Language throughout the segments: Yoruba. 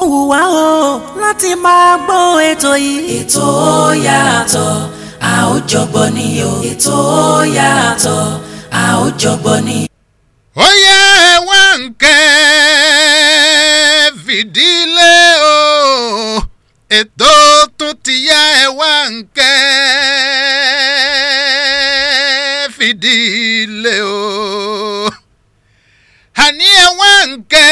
wùwá o láti máa gbọ́ ètò yìí. ètò yàtọ̀ a ó jọgbọ́ ni o. ètò yàtọ̀ a ó jọgbọ́ ni. ó yẹ wá nkẹ́ fìdílé o ètò tún ti yá ẹ wá nkẹ́ fìdílé o àní ẹ wá nkẹ́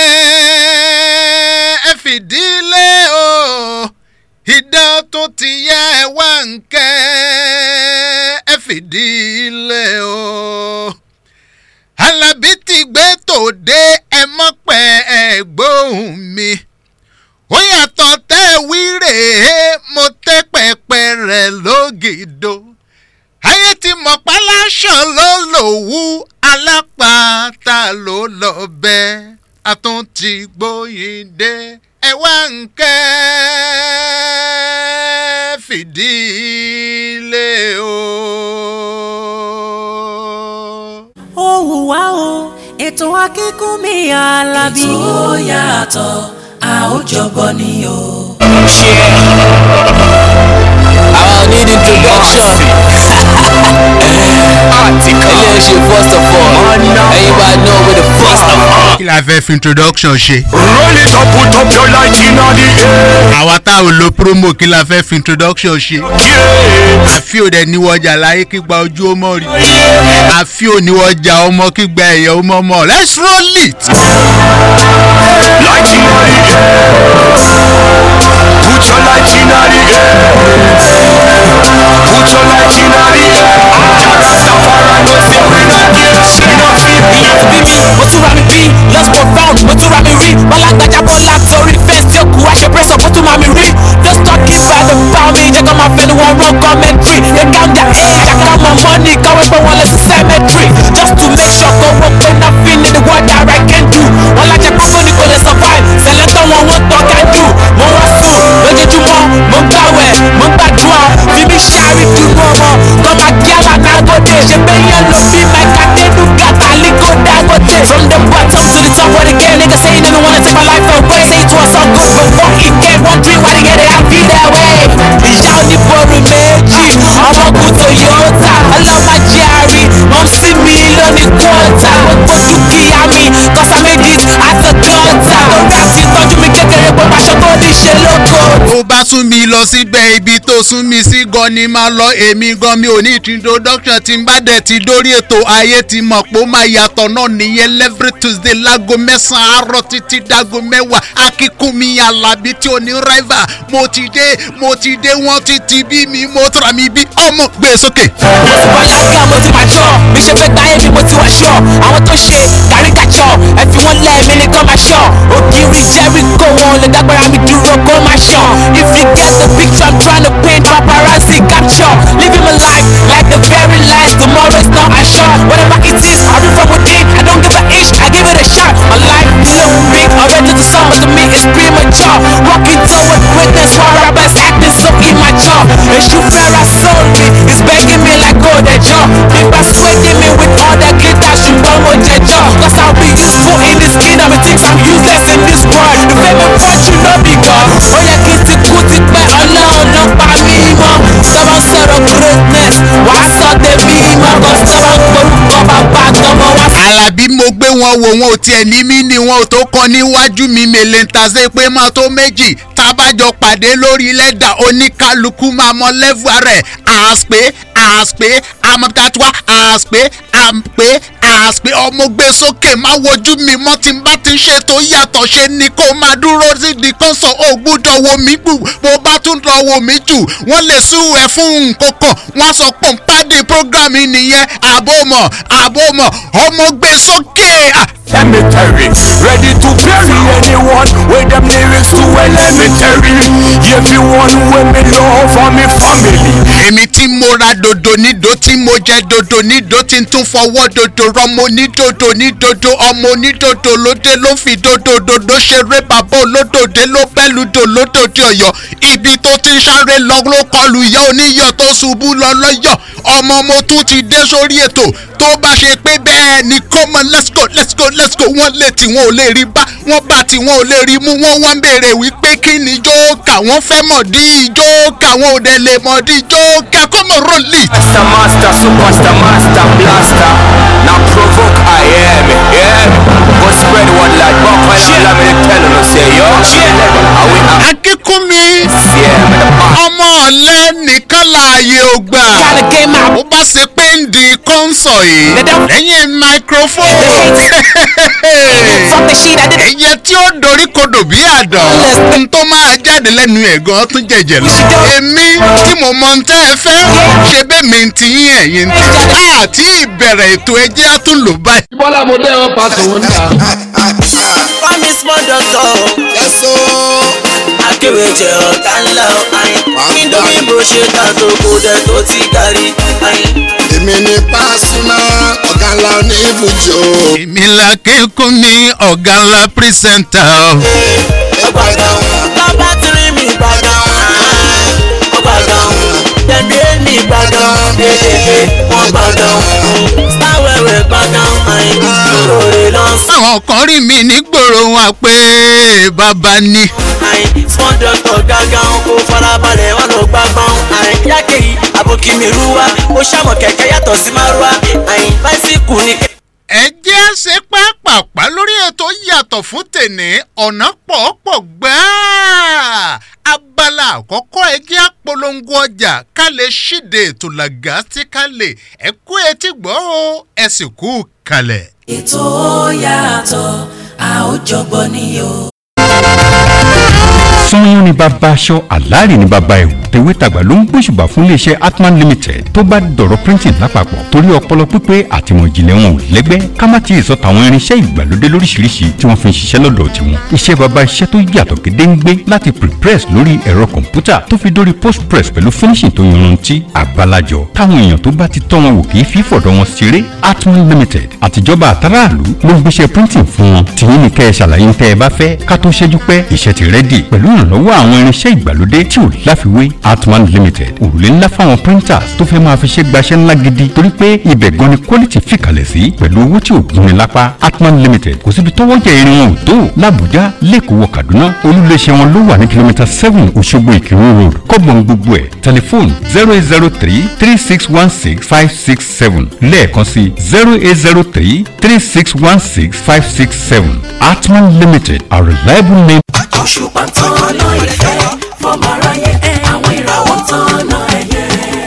fìdílé o ìdán tún ti yá ẹ wá nkẹ́ fìdílé o. Alábí ti gbé tòde ẹ mọ́ pẹ́ ẹ gbóhùn mi. Ó yàtọ̀ tẹ́ wí rèé mo tẹ́ pẹpẹ rẹ̀ lógìdó. Ayé ti mọ̀ páláṣọ ló lòwú alápàtà ló lọ bẹ́. Àtún ti gbóyin dé ẹ wá nkẹ́ fìdílé o. ó wùwá o ètò Akínkúnmí Alábí. ètò yàtọ̀ a ó jọgbọ́ ni o. I need introduction. Eléyìí first of all, everybody know we the first of all. Kí la fẹ́ fi introduction ṣe? Roll it up, put up your light in the air. Àwa tá ò lo promo kí la fẹ́ fi introduction ṣe? Yeah. Àfi ò dẹ̀ níwọ̀jà láyé kígba ojú ó mọ̀ rí. Àfi ò níwọ̀jà ọmọ kígba ẹ̀yẹ ó mọ̀ mọ̀. Let's roll it. Light in the air. Put your light in the air. Put your light in the air. Rastafari no say we not get she no fit be. Mo tún ra mi bí, lost profound, mo tún ra mi rí. Bọ́lágbájá bọ́lá torí fẹ́ǹsì tí ó kù wá ṣe pẹ́sọ̀ mo tún máa mi rí. Just talking by the pound mi, jẹ́ kó máa fẹ́ ni wọ́n rán commentary. They count their age, àkàmọ̀ money, káwé pé wọ́n lọ sí cemetery. Just to make sure kó wọ́n pé nothing in the world that I can do. Wọ́n lájẹ púpọ̀ ní kò lè survive, sẹ̀lẹ̀tọ̀ wọn wọ́n tọ́ ká dù. Mo wá sùn lójoojúmọ́, mo ń gbàwẹ̀, mo ń gbàdúrà. Fi mi ṣáàrí dùnú ọmọ, kọ́ máa kí Alágódé. Ṣé pé yẹn ló bí Mẹ́ka Dénú Gàtà Lígò Dangote. From the bottom to the top of the game, niggas say they never wanna take my life away. Say it was all good, but what it get, wondering why they get it, I feel that way. Ìyá oníborí méjì, ọmọ kù Toyota. Ọlọ́mọ jẹ́rìí, wọ́n sì mí lónìí kọ́ńtà. Gbogbo dúkìá mi, cause I made it as a daughter. Lórí àti tọ́jú mi kékeré, gbogbo aṣọ tó ní ṣe lóko. Ó bá sún mi lọ síbẹ̀ ibi tó sún mi sí gan ni máa lọ èmi gan mi ò ní introduction tí n bá dẹ̀ ti dórí ètò ayé ti mọ̀ pé ó máa yàtọ̀ náà nìyẹn every Tuesday láago 9 àárọ̀ títí dáago 10 Akínkúnmí Alábí tí ò ní rival mo ti dé wọ́n ti bí mi mo tọ́ra mi bí ọmọ gbé sókè. Mo ti wà lága, mo ti máa jọ, bí ṣe fẹ́ gbáyé mi mo ti wà ṣọ́. Àwọn tó ṣe kàríkàjọ, ẹ fi wọ́n lẹ́ mi nìkan máa ṣọ́. Ògiri Jericho wọn lè dágbára mi dúró kó máa ṣọ́. If you get the picture I'm trying to paint, paparazzi capture. Living my life like the very last, tomorrow is not assured. Whatever it is, I read from within, I don't give a inch, I give it a shot. My life look big, already the summer to me is premature. Walking toward greatness, while rappers acting so immature. Èṣù fẹ́ra sórí, it's begging me like gold ẹjọ́. Nígbà sweating me with all that glitter, ṣùgbọ́n mo jẹjọ́. Cause I'll be useful in this kingdom, it thinks I'm useless in this world. The fame and fortune no be God. Ó yẹ kí n ti kú ti pẹ́, Ọlọ́run ló pa mí mọ́. Tọ́wọ́ sọ̀rọ̀ greatness, wàá sọ tèmi mọ́. Cause tọ́wọ́ gbórúkọ bàbá tọmọ wá sí. Alábí mo gbé wọn wò wọn ò tiẹ̀ ní mí ni wọn ò tó kọ níwájú mi mèlè ń ta sí pé máa tó méjì tábàjọ pàdé lórí lẹ́dà oníkálukú máa mọ lẹ́fù rẹ̀ àṣpé àmọ̀tàtúwà àṣpé ọmọ gbé sókè má wojú mi mọ́ tí n bá ti ṣe tó yàtọ̀ ṣe ni kó máa dúró síbi kan sọ ò gbúdọ̀ wo mí gbù bó bá tún lọ wo mí jù wọ́n lè sú ẹ fún nǹkan kan wọ́n sọ pé pàdé program nìyẹn àbòmọ̀ ọmọ gbé sókè. Cemetery, ready to bury anyone with them lyrics too elementary. If you want women love for me family. Èmi tí mo ra dòdò nídò tí mo jẹ dòdò nídò tí n tún fọwọ́ dòdò rọmọ onídòdò ọmọ onídòdò lóde ló fi dòdò ṣeré bàbá olódòdè ló bẹ́ mẹ́lùdò lódòdó ọ̀yọ́ ibi tó ti sáré lọ ló kọlù ìyá oníyọ̀ tó ṣubú lọ lọ́yọ̀ ọmọ mo tún ti dé sórí ètò tó bá ṣe pé bẹ́ẹ̀ ni come on let's go wọ́n lè tí wọn ò lè rí bá wọ́n bá tí wọn ò lè rí mú wọ́n béèrè wípé kí ni jókà wọ́n fẹ́ mọ̀ dí jókà wọn ò dẹ̀ lè mọ̀ dí jókà come on roll it. Master, superstar, master, blaster. Now provoke I am, yeah. Go spread one like buck and let me tell you, say yo. Akínkúnmi ọmọ ọ̀lẹ́ nìkan láàyè ògbà ó bá ṣe pé ń di kọ́ńsọ̀ yìí lẹ́yìn microphone ẹ̀yẹ tí ó dorí kodò bí àdán n tó máa jáde lẹ́nu ẹ̀gán tún jẹ̀jẹ̀ lọ èmi tí mo mọ ń tẹ́ ẹ fẹ́ ṣe bẹ́ẹ̀ mi ti yín ẹ̀yìn tí àti ìbẹ̀rẹ̀ ètò ẹjẹ́ á tún lò báyìí. Bọ́lá mo dé ọ pàṣẹ wọn náà. Promise small doctor. Yes o. Akéwé jẹ ọ̀tá ńlá ọ̀hìn. Indomie bó ṣe ta tó kó dẹ̀ tó ti kárí. Èmi ni Pasuma ọ̀gá ńlá oníbùjọ. Èmi la Akínkúnmi ọ̀gá ńlá pírísẹ̀ntà. Ìbàdàn bàbá tí rí mi Ìbàdàn. Ìbàdàn tẹ̀lé mi Ìbàdàn. Wọ́n Ìbàdàn. Sáwẹ̀wẹ̀ Ìbàdàn. Lórí lọ́sàn. Àwọn kan rí mi nígboro wọn pé bàbá ni. Small doctor gángan kó farabalẹ̀ wọn lọ gbàgbọ́n. Yákè yìí àbòkí mi rúwa ó ṣàmọ̀ kẹ̀kẹ́ yàtọ̀ sí márúwá. Báísíkù ni. Ẹ jẹ́ ṣe pápápá lórí ètò yàtọ̀ fún tèní ọ̀nà pọ̀pọ̀ gbáà. Abala àkọ́kọ́ ẹ jẹ́ apolongo ọjà ká lè ṣíde ètò làgàtí ká lè ẹ kú etí gbọ́ o ẹ sì kú kalẹ̀. Ètò yàtọ̀ a ó jọgbọ́ ni o. Sanyọ́n ni bàbá aṣọ àlárí ni bàbá ẹ̀wù tèwétàgbà ló ń gbóṣùbà fún iléeṣẹ́ Atman Limited tó bá dọ̀rọ̀ printing lápapọ̀ torí ọpọlọ pípé àtìmọ̀ ìjìnlẹ̀ wọn ò lẹ́gbẹ́ ká má ti sọ tàwọn irinṣẹ́ ìgbàlódé lóríṣiríṣi tí wọ́n fi ń ṣiṣẹ́ lọ́dọ̀ tiwọn iṣẹ́ bàbá iṣẹ́ tó yàtọ̀ gédéǹgbé láti prepress lórí ẹ̀rọ kọ̀ǹpútà tó fi dórí postpress pẹ̀lú finishing tó yanrantí àbálàjọ táwọn èèyàn tó bá ti tọ́ wọn wò kì í fi fọ̀dọ̀ wọn ṣeré Atman Limited àtijọba àtàràlú ló ń gbéṣẹ́ printing fún wọn tìyín ní kẹ́ ẹ ṣàlàyé ń tẹ́ ẹ bá fẹ́ ká tó ṣẹ́jú pẹ́ iṣẹ́ ti rẹ́dì pẹ̀lú ìrànlọ́wọ́ àwọn irinṣẹ́ ìgbàlódé tí ò láfiwé Atman Limited òrùlé ńlá fáwọn printers tó fẹ́ máa fi ṣe gbaṣẹ́ ńlá gidi torí pé ibẹ̀ gan ni quality fìkàlẹ̀ sí pẹ̀lú owó tí ò gúnni lápá Atman Limited kò síbi tọ́wọ́ jẹ irin wọn ò tó l'Àbújá lẹ́kọ̀ọ́ wọ Kaduna olúléeṣẹ́ wọn ló wà ní kìlómítà 7 Òṣogbo Ìkírun road kọ́gbọ̀n gbogbo ẹ̀ tẹlifóònù 0803-3616-567 lẹ́ẹ̀kan sí 0803-3616-567 Atman Limited a reliable name. Òṣùpá tán ọ̀nà ìfẹ́ fọmọ aráyé àwọn ìràwọ̀ tán ọ̀nà ẹ̀yẹ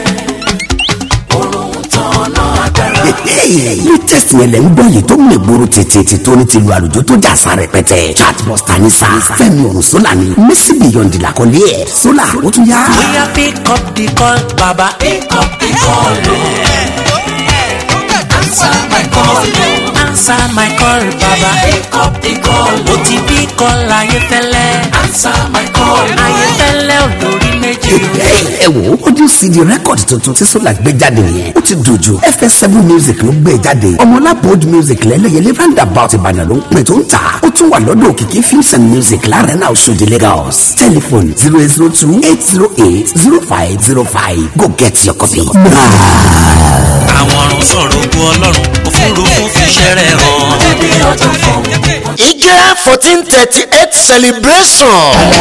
òrùn tán ọ̀nà agbára. latest yẹn lẹ ń gbọ́ yìí tó ń lè gbòòrò tètè tó ní tìlú àlùjọ tó jà sa rẹpẹtẹ chatbuster ní sa Fẹ́mi ọ̀run sólà ni Mercy Beyond làkọlé ẹ̀ sólà ó tún yá. Bóyá pick up the call baba. Pick up the call o. Answer my call o. Answer my call baba. Pick up the call o. Ó ti bí call ayéfẹ́lẹ́. Answer my call o. Ayéfẹ́lẹ́ olórí méjì o. ẹ wo audio CD record tuntun tí sólà gbé jáde yẹn ó ti dojú FS7 music ló gbé jáde ọmọlápò music lẹ́lẹ́yẹlé roundabout Ìbàdàn ló ń pè tó ń tà ó tún wà lọ́dọ̀ Òkìkí films and music l'Arena Oṣòdì Lagos telephone 08028080505 go get your copy. Àwọn ọ̀run sọ̀rọ̀ ogun Ọlọ́run òfurufú fi ṣẹ́rẹ̀ hàn. Dédé ọjọ́ fún mi. Ìjẹ́ 1438 celebration.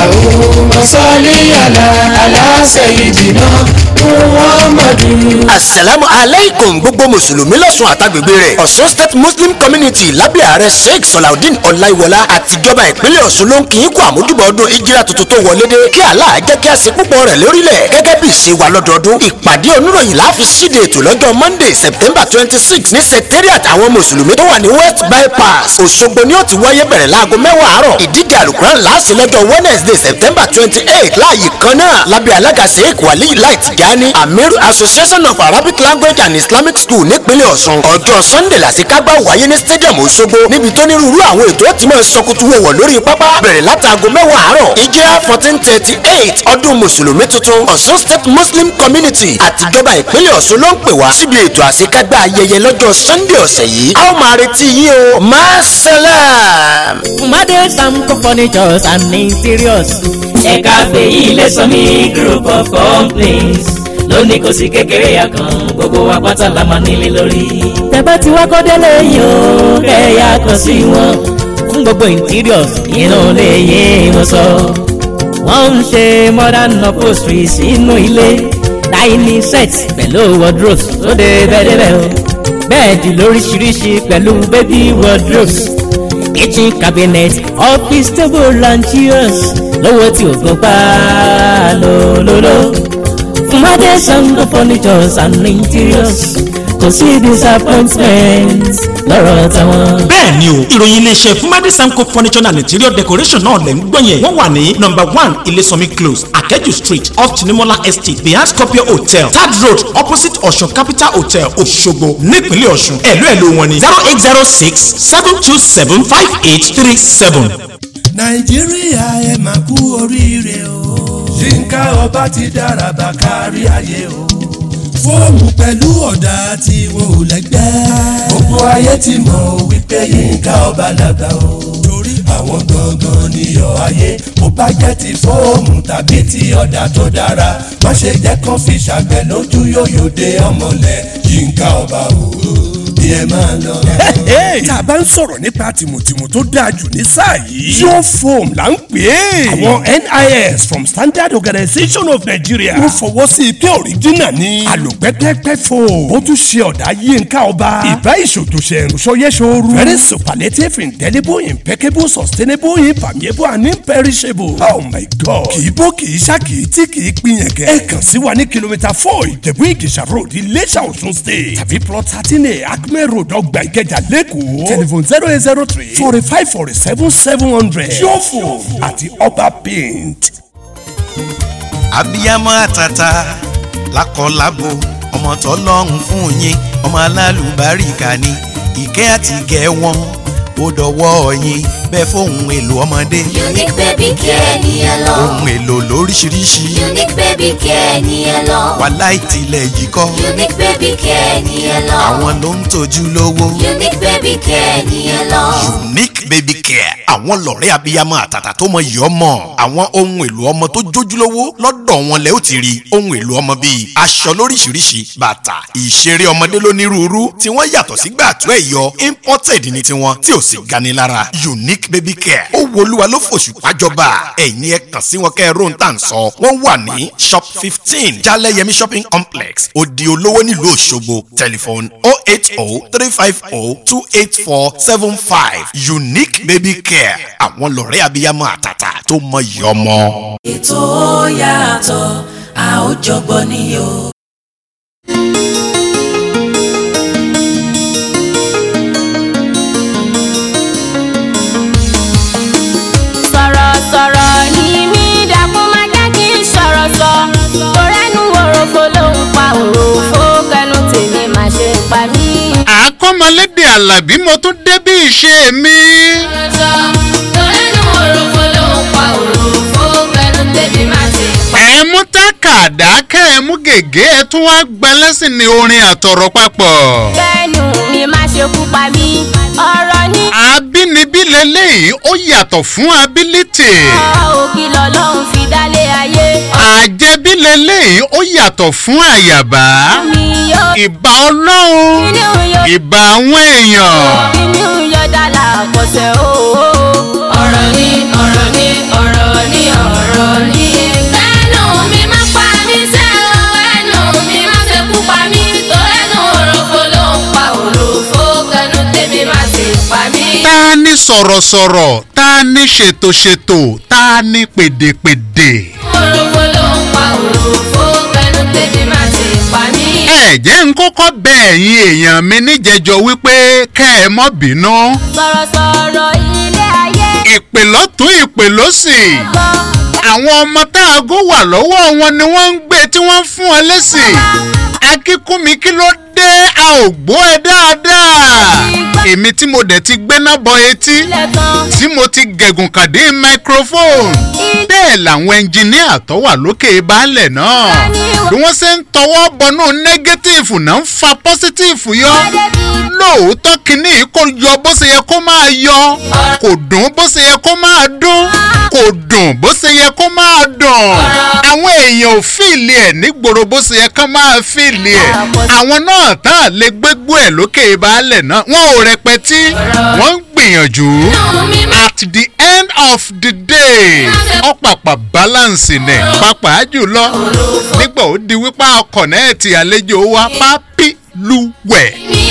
Asalaamu alaikum gbogbo mùsùlùmí lọ́sùn àtàgbègbè rẹ̀. Ọ̀ṣun State Muslim Community lábẹ́ ààrẹ Sheikh Salaudeen Ọláìwọlá àtijọba ìpínlẹ̀ Ọ̀ṣun ló ń kí í kú àmójúbà ọdún ìjírà tuntun tó wọlé dé. Kí Allah jẹ́ kí a ṣe púpọ̀ rẹ̀ lórílẹ̀. Gẹ́gẹ́ bí ìṣe wa lọ́dọọdún. Ìpàdé oníròyìn la fi ṣíde ètò lọ́jọ́ Monday September 26 ní secretariat àwọn mùsùlùmí tó wà ní West Bypass. Òṣogbo ni ó ti wáyé bẹ̀rẹ̀ láago 10 àárọ̀. Ìdíje àlùkùránì láàṣì lọ́jọ́ Wednesday September 28 láàyè kan náà lábẹ́ alága Sheikh Wali Lai Tijani Amiru Association of Arabic Language and Islamic School nípínlẹ̀ Ọ̀ṣun. Ọjọ́ Sunday làṣekágbá wáyé ní stadium Òṣogbo níbi tó nírúurú àwọn ètò ti máa sọkútù wọ̀wọ̀ lórí pápá bẹ̀rẹ̀ látàgò 10 àárọ̀. Ìjírà 1438 ọdún mùsùlùmí tuntun Ọ̀ṣun State Muslim Community àtijọba ìpínlẹ̀ Ọ̀ṣun ló ń pè wá síbi ètò àṣekágbá ayẹyẹ lọ́jọ́ Sunday ọ̀sẹ̀ yìí a ó máa retí yín o masalam. Fumade Samco Furnitures and Interiors. Ẹ̀ka fèyí ilé sọmi group of companies. Lónìí kò sí kékeré ya kan, gbogbo wa pátá la máa nílé lórí. Tẹ̀bá tí wá kọ́ délé yìí o, kẹ́ẹ̀yà kan sí wọn. Fún gbogbo interiors, inú lè yé wọn sọ. Wọ́n ń ṣe modern upholstery sínú ilé. Dining sets pẹ̀lú wardrobes tó dé bẹ́ẹ̀dẹ́bẹ́ o. Bẹ́ẹ̀dì lóríṣiríṣi pẹ̀lú baby wardrobes. Kitchen cabinet, office table and chairs. Lówó tí ògùn pa lólóló. Fumade Samco Furnitures and Interiors. Kò sí disappointment lọ́rọ̀ tàwọn. bẹ́ẹ̀ ni o ìròyìn iléeṣẹ́ Fumade Samco Furniture and Interior Decoration náà lẹ́ ń gbọ́ yẹn. wọ́n wà ní number 1 Ilésànmí close Akẹ́jù street off Tinimola estate behind Scorpio hotel third road opposite Ọ̀ṣun capital hotel Òṣogbo nípínlẹ̀ Ọ̀ṣun. ẹ̀lú wọn ni 08067275837. Nàìjíríà ẹ máa kú oríire o. Yínká Ọba ti dára bá kárí ayé o. Fóòmù pẹ̀lú ọ̀dà tí wọn ò lẹ́gbẹ́. Gbogbo ayé ti mọ̀ wípé Yínká Ọba làgbà o. Torí àwọn gangan níyọ̀ ayé. Mo bá jẹ́ ti fóòmù tàbí ti ọ̀dà tó dára. Má ṣe jẹ́ kán fi ṣàgbẹ̀ lójú yóyò dé ọmọlẹ̀ Yínká Ọba o. Ẹ máa lọ. tá a bá ń sọ̀rọ̀ nípa tìmùtìmù tó dáa jù ní sáà yìí. Yóò foam là ń pè é. àwọn NIS from Standard Organization of Nigeria. wọ́n fọwọ́ sí pé original ni. àlòpẹ́pẹ́pẹ́ foam. ó tún ṣe ọ̀dà Yínká Ọba. ìbá ìṣòtòṣe ìrùsọ̀yẹ́sọ̀rù. very superlative indelible impeccable sustainable impermeable and imperishable. oh my God. kì í bó kì í ṣá kì í tí kì í pinyẹ̀kẹ́. ẹ kàn sí wa ní kìlómítà 4 Ìjẹ̀bú Ìjẹ̀ṣà road Iléṣà Ọ̀ṣun state. tàbí plot 13A Acme road Ọgbà Ìkẹjà lẹ́kọ̀ọ́. telephone 0803 45 47 700. yóò àti Ọba paint. abiyamọ àtàtà lákọlábo ọmọ tọ́lọ́run fún yín ọmọ alálùbáríkà ni ìkẹ́ àti ìgẹ̀ wọn ó dọwọ́ yín bẹ́ẹ̀ fóun èlò ọmọdé. Unique baby care ni ẹ lọ. ohun èlò lóríṣiríṣi. Unique baby care ni ẹ lọ. wàhálà ìtìlẹ̀ yìí kọ́. Unique baby care ni ẹ lọ. àwọn ló ń tọ́jú lówó. Unique baby care ni ẹ lọ. Unique baby care àwọn lọ̀rẹ́ abiyamọ àtàtà tó mọ yìí ọmọ. àwọn ohun èlò ọmọ tó jójúlówó lọ́dọ̀ wọn lẹ́ ó ti rí ohun èlò ọmọ bíi aṣọ lóríṣiríṣi bàtà ìṣeré ọmọdé lónírúurú tí wọ́n yàtọ̀ sí gbàtú ẹ̀yọ imported ní tiwọn tí ò sì gani lára. Unique baby care ó wo olúwa ló fòṣù pàjọba ẹ̀yin ẹ kàn sí wọn kẹ́ ẹ ró ń tà ń sọ. wọ́n wà ní shop 15 Jaleyemi shopping complex Odi Olówó nílùú Òṣogbo telephone 08035028475 Unique baby care àwọn lọ̀rẹ́ abiyamọ àtàtà tó mọ iyì ọmọ. ètò yàtọ̀ a ó jọgbọ́n ni o. sọ̀rọ̀ ni mí dàkún má jẹ́ kí n sọ̀rọ̀ sọ torẹ́nu òròfo ló ń pa òròfo kẹnu tèmi má ṣe pa mí. àkọ́mọlédè Àlàbí mo tún dé bí ìṣe mi. torẹ́nu òròfo ló ń pa òròfo kẹnu tèmi má ṣe pa mí. ẹ mú tákàdá kẹ́ ẹ mú gègé ẹ tún wá gbalẹ́sìn ní orin àtọ̀rọ̀ papọ̀. kẹnu mi má ṣe kú pa mí ọ̀rọ̀ ní. abínibí lélẹ́yìí ó yàtọ̀ fún ability. òkì lọ́lọ́run fi dálé ayé. àjẹbí lélẹ́yìí ó yàtọ̀ fún àyàbá. ìbà Ọlọ́run ìbà àwọn èèyàn. kíní yọ dálà àkọsẹ̀ ooo. ọ̀rọ̀ ni ọ̀rọ̀ ni ọ̀rọ̀ ni ọ̀rọ̀ ni. ẹnu mi má pa mí sẹ́wọ̀n ẹnu mi má ṣe kú pa mí tó ẹnu òròfo ló ń pa òròfo kẹnu tèmi má ṣe pa mí. ta ni sọ̀rọ̀sọ̀rọ̀ ta ni ṣètòṣètò ta ni pèdèpèdè. òròfo ló ń pa òròfo kẹnu tèmi má ṣe pa mí. ẹ jẹ́ n kọ́kọ́ bẹ̀ ẹ̀yin èèyàn mi níjẹ̀jọ́ wípé kẹ́ ẹ mọ́ bínú. sọ̀rọ̀sọ̀rọ̀ ilé ayé. ìpè lọ́tún ìpè lósì. àwọn ọmọ táago wà lọ́wọ́ wọn ni wọ́n ń gbé tí wọ́n ń fún ọ lésì. akíkúnmi kí ló dé a ò gbọ́ ẹ dáadáa. èmi tí mo dẹ̀ ti gbéná bọ etí tí mo ti gẹ̀gùn kàdé microphone. bẹ́ẹ̀ bẹ́ẹ̀ làwọn ẹnjìníà tó wà lókè baálẹ̀ náà bí wọ́n ṣe ń tọwọ́ bọnú nẹ́gẹ́tífù náà ń fa pọ́sítífù yọ lóòótọ́ kìíní kò yọ bó ṣe yẹ kó máa yọ kò dùn bó ṣe yẹ kó máa dún kò dùn bó ṣe yẹ kó máa dùn àwọn èèyàn ò fìlì ẹ̀ nígboro bó ṣe yẹ kó máa fìlì ẹ̀ àwọn náà tán lè gbégbó ẹ̀ lókè baálẹ̀ náà wọn ò rẹpẹtí wọ́n ń gbìyànjú at the end of the day ọ̀pàpà balance nẹ̀ pàápàá jùlọ nígbà ó di wípé ọkọ̀ náà ti àlejò wa pápí lúwẹ̀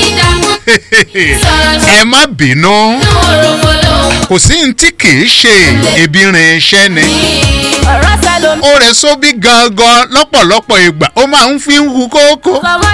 ẹ má bínú kò sí ní tí kì í ṣe ebi rin iṣẹ́ ni ó rẹ̀ sóbí gangan lọ́pọ̀lọpọ̀ ìgbà ó máa ń fi ń hu kókó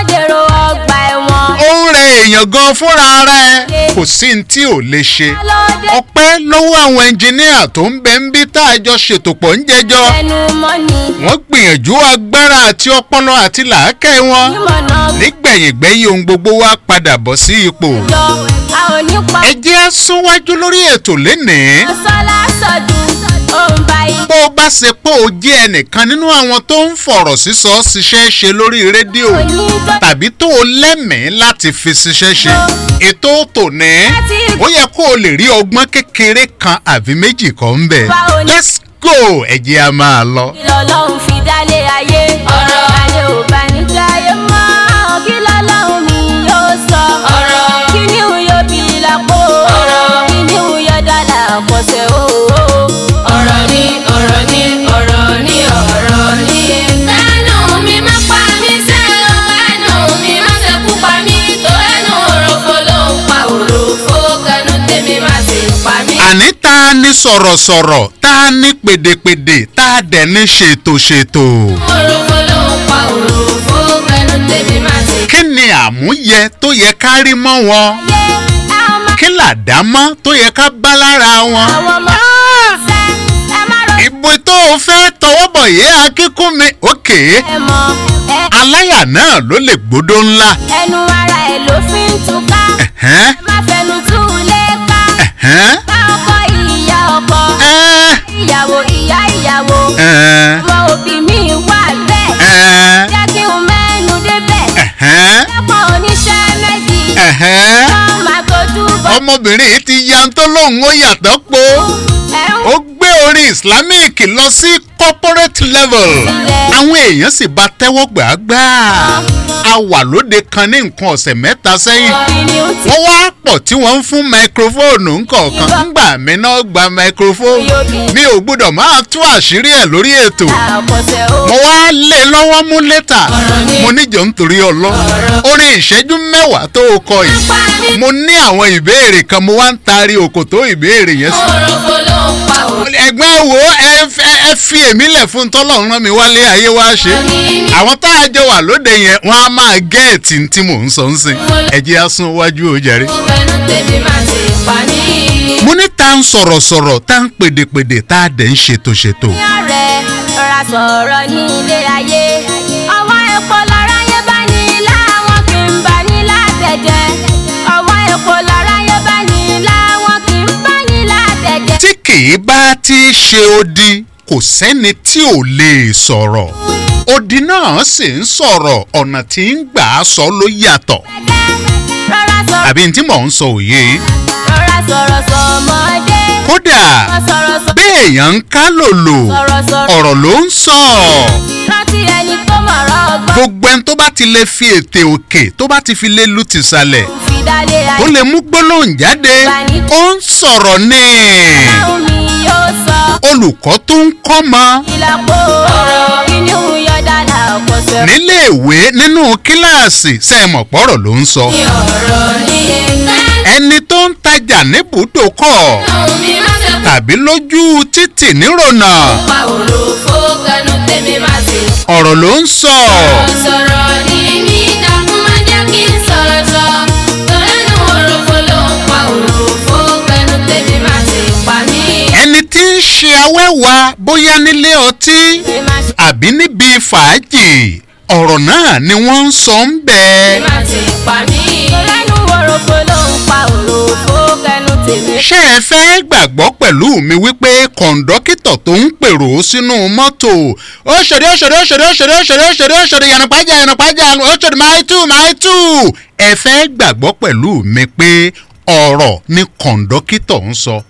ó ń rẹ èèyàn gan fúnra rẹ̀ kò sí ní tí ò lè ṣe ọpẹ́ lọ́wọ́ àwọn ẹnjìníà tó ń bẹ ń bí tá a jọ ṣètò pọ̀ ń jẹjọ́ wọ́n gbìyànjú agbára àti ọpọlọ àti làákẹ́ wọn nígbẹ̀yìngbẹ́yìn ohun gbogbo wa padà bọ̀ sí ipò ẹ jẹ́ súnwájú lórí ètò lénìí bó o bá ṣe pé o jẹ́ ẹnìkan nínú àwọn tó ń fọ̀rọ̀ sísọ ṣiṣẹ́ ṣe lórí rédíò tàbí tó o lẹ́mìí láti fi ṣiṣẹ́ ṣe ètò tòní ó yẹ kó o lè rí ọgbọ́n kékeré kan àbí méjì kan ń bẹ̀ let's go ẹ jẹ́ a máa lọ. kí lọ́lọ́run fi dálé ayé ọ̀rọ̀ ayé ò bá ní jáyé mọ́ kí lọ́lọ́run mi yóò sọ ọ̀rọ̀ kí ni yóò bí lápò ọ̀rọ̀ kí ni yóò dálà àkọsẹ̀ òwò ọ̀rọ̀ ni ọ̀rọ̀ ni ọ̀rọ̀ ni ọ̀rọ̀ ni. ẹnu mi má pa mí sẹ́nu ẹnu mi má ṣe kú pa mí tó ẹnu òròfo ló ń pa òròfo kẹnu tèmi má ṣe pa mí. àní tá a ní sọ̀rọ̀sọ̀rọ̀ tá a ní pèdèpèdè tá a dẹ̀ ní ṣètò. òròfo ló ń pa òròfo kẹnu tèmi má ṣe. kí ni àmúyẹ tó yẹ ká rí mọ́ wọn kí làdámọ́ tó yẹ ká bá lára wọn. ìbò tó o fẹ́ tọwọ́ bọ̀ yé akíkún mi òkè aláyà náà ló lè gbódó ńlá. ẹnu ara ẹ̀ ló fi ń túká má fẹnu tú lé ká ká ọkọ ìyá ọkọ ìyàwó ìyá ìyàwó ọmọ òbí mi wà bẹ́ẹ̀ jẹ́ kí n mẹ́nu débẹ̀ lẹ́pọ̀ oníṣẹ́ méjì ọmọ àgọ́dú bọ̀. ọmọbìnrin yìí ti yantó lóhùn ó yàtọ̀ po ó gbé orin islamic lọ sí corporate level àwọn èèyàn sì bá tẹ́wọ́ gbàgbà a wà lóde kan ní nǹkan ọ̀sẹ̀ mẹ́ta sẹ́yìn wọ́n wá pọ̀ tí wọ́n ń fún máikrófóònù ńkọ̀ọ̀kan ńgbà mi náà gba máikrófóònù mi ò gbọ́dọ̀ máa tú àṣírí ẹ̀ lórí ètò mo wá lé lọ́wọ́ mú lẹ́tà mo níjọ́ nítorí ọlọ́ orin ìṣẹ́jú mẹ́wàá tó o kọ yìí mo ní àwọn ìbéèrè kan mo wá ń taari òkòtó ìbéèrè yẹn sí ẹgbẹ́ wo ẹ fi èmi lẹ̀ fún tọ́lọ́run rán mi wálé ayé wá ṣe àwọn tá a jọ wà lóde yẹn wọ́n á máa gẹ́ẹ̀tì tí mò ń sọ ń sìn ẹ̀jẹ̀ á sún wájú òjàre. mo ní tá ń sọ̀rọ̀sọ̀rọ̀ tá ń pèdèpèdè tá a dẹ̀ ń ṣètò. rọra sọ̀rọ̀ ní ilé ayé ọwọ́ epo lára yé bá ní láwọn kì í bá ní látẹ̀jẹ́ ọwọ́ epo lára yé bá ní láwọn kì í bá ní látẹ̀jẹ́. tí kì í bá ti ṣe odi kò sẹ́ni tí ò lè sọ̀rọ̀ odi náà sì ń sọ̀rọ̀ ọ̀nà tí ń gbà á sọ ló yàtọ̀ àbí tí mò ń sọ òye. rọra sọ̀rọ̀ sọmọdé. kódà bí èèyàn ń ká lòlò ọ̀rọ̀ ló ń sọ. rántí ẹni tó mọ̀rọ̀ ọgbọ́n. gbogbo ẹni tó bá ti lè fi ètè òkè tó bá ti fi lè lu tìsàlẹ̀ tó lè mú gbólóhùn jáde ó ń sọ̀rọ̀ ní. olùkọ́ tó ń kọ́ mọ. nílé ìwé nínú kíláàsì sẹ́ẹ̀mọ̀ pọ̀rọ̀ ló ń sọ. ẹni tó ń tajà níbùdókọ̀ tàbí lójú títì nírònà ọ̀rọ̀ ló ń sọ. ẹni tí ń ṣe awẹ́wà bóyá nílé ọtí àbí níbi fàájì ọ̀rọ̀ náà ni wọ́n ń sọ ń bẹ̀. òròfo ló ń pa òròfo kẹnu tèmi. ṣé ẹ fẹ́ gbàgbọ́ pẹ̀lú mi wípé kọ̀ǹdọ́kítọ̀ tó ń pèrò sínú mọ́tò ó ṣòdì yànnàpájà ó ṣòdì máìtù ẹ fẹ́ gbàgbọ́ pẹ̀lú mi pé ọ̀rọ̀ ni kọ̀ǹdọ́kítọ̀ ń sọ.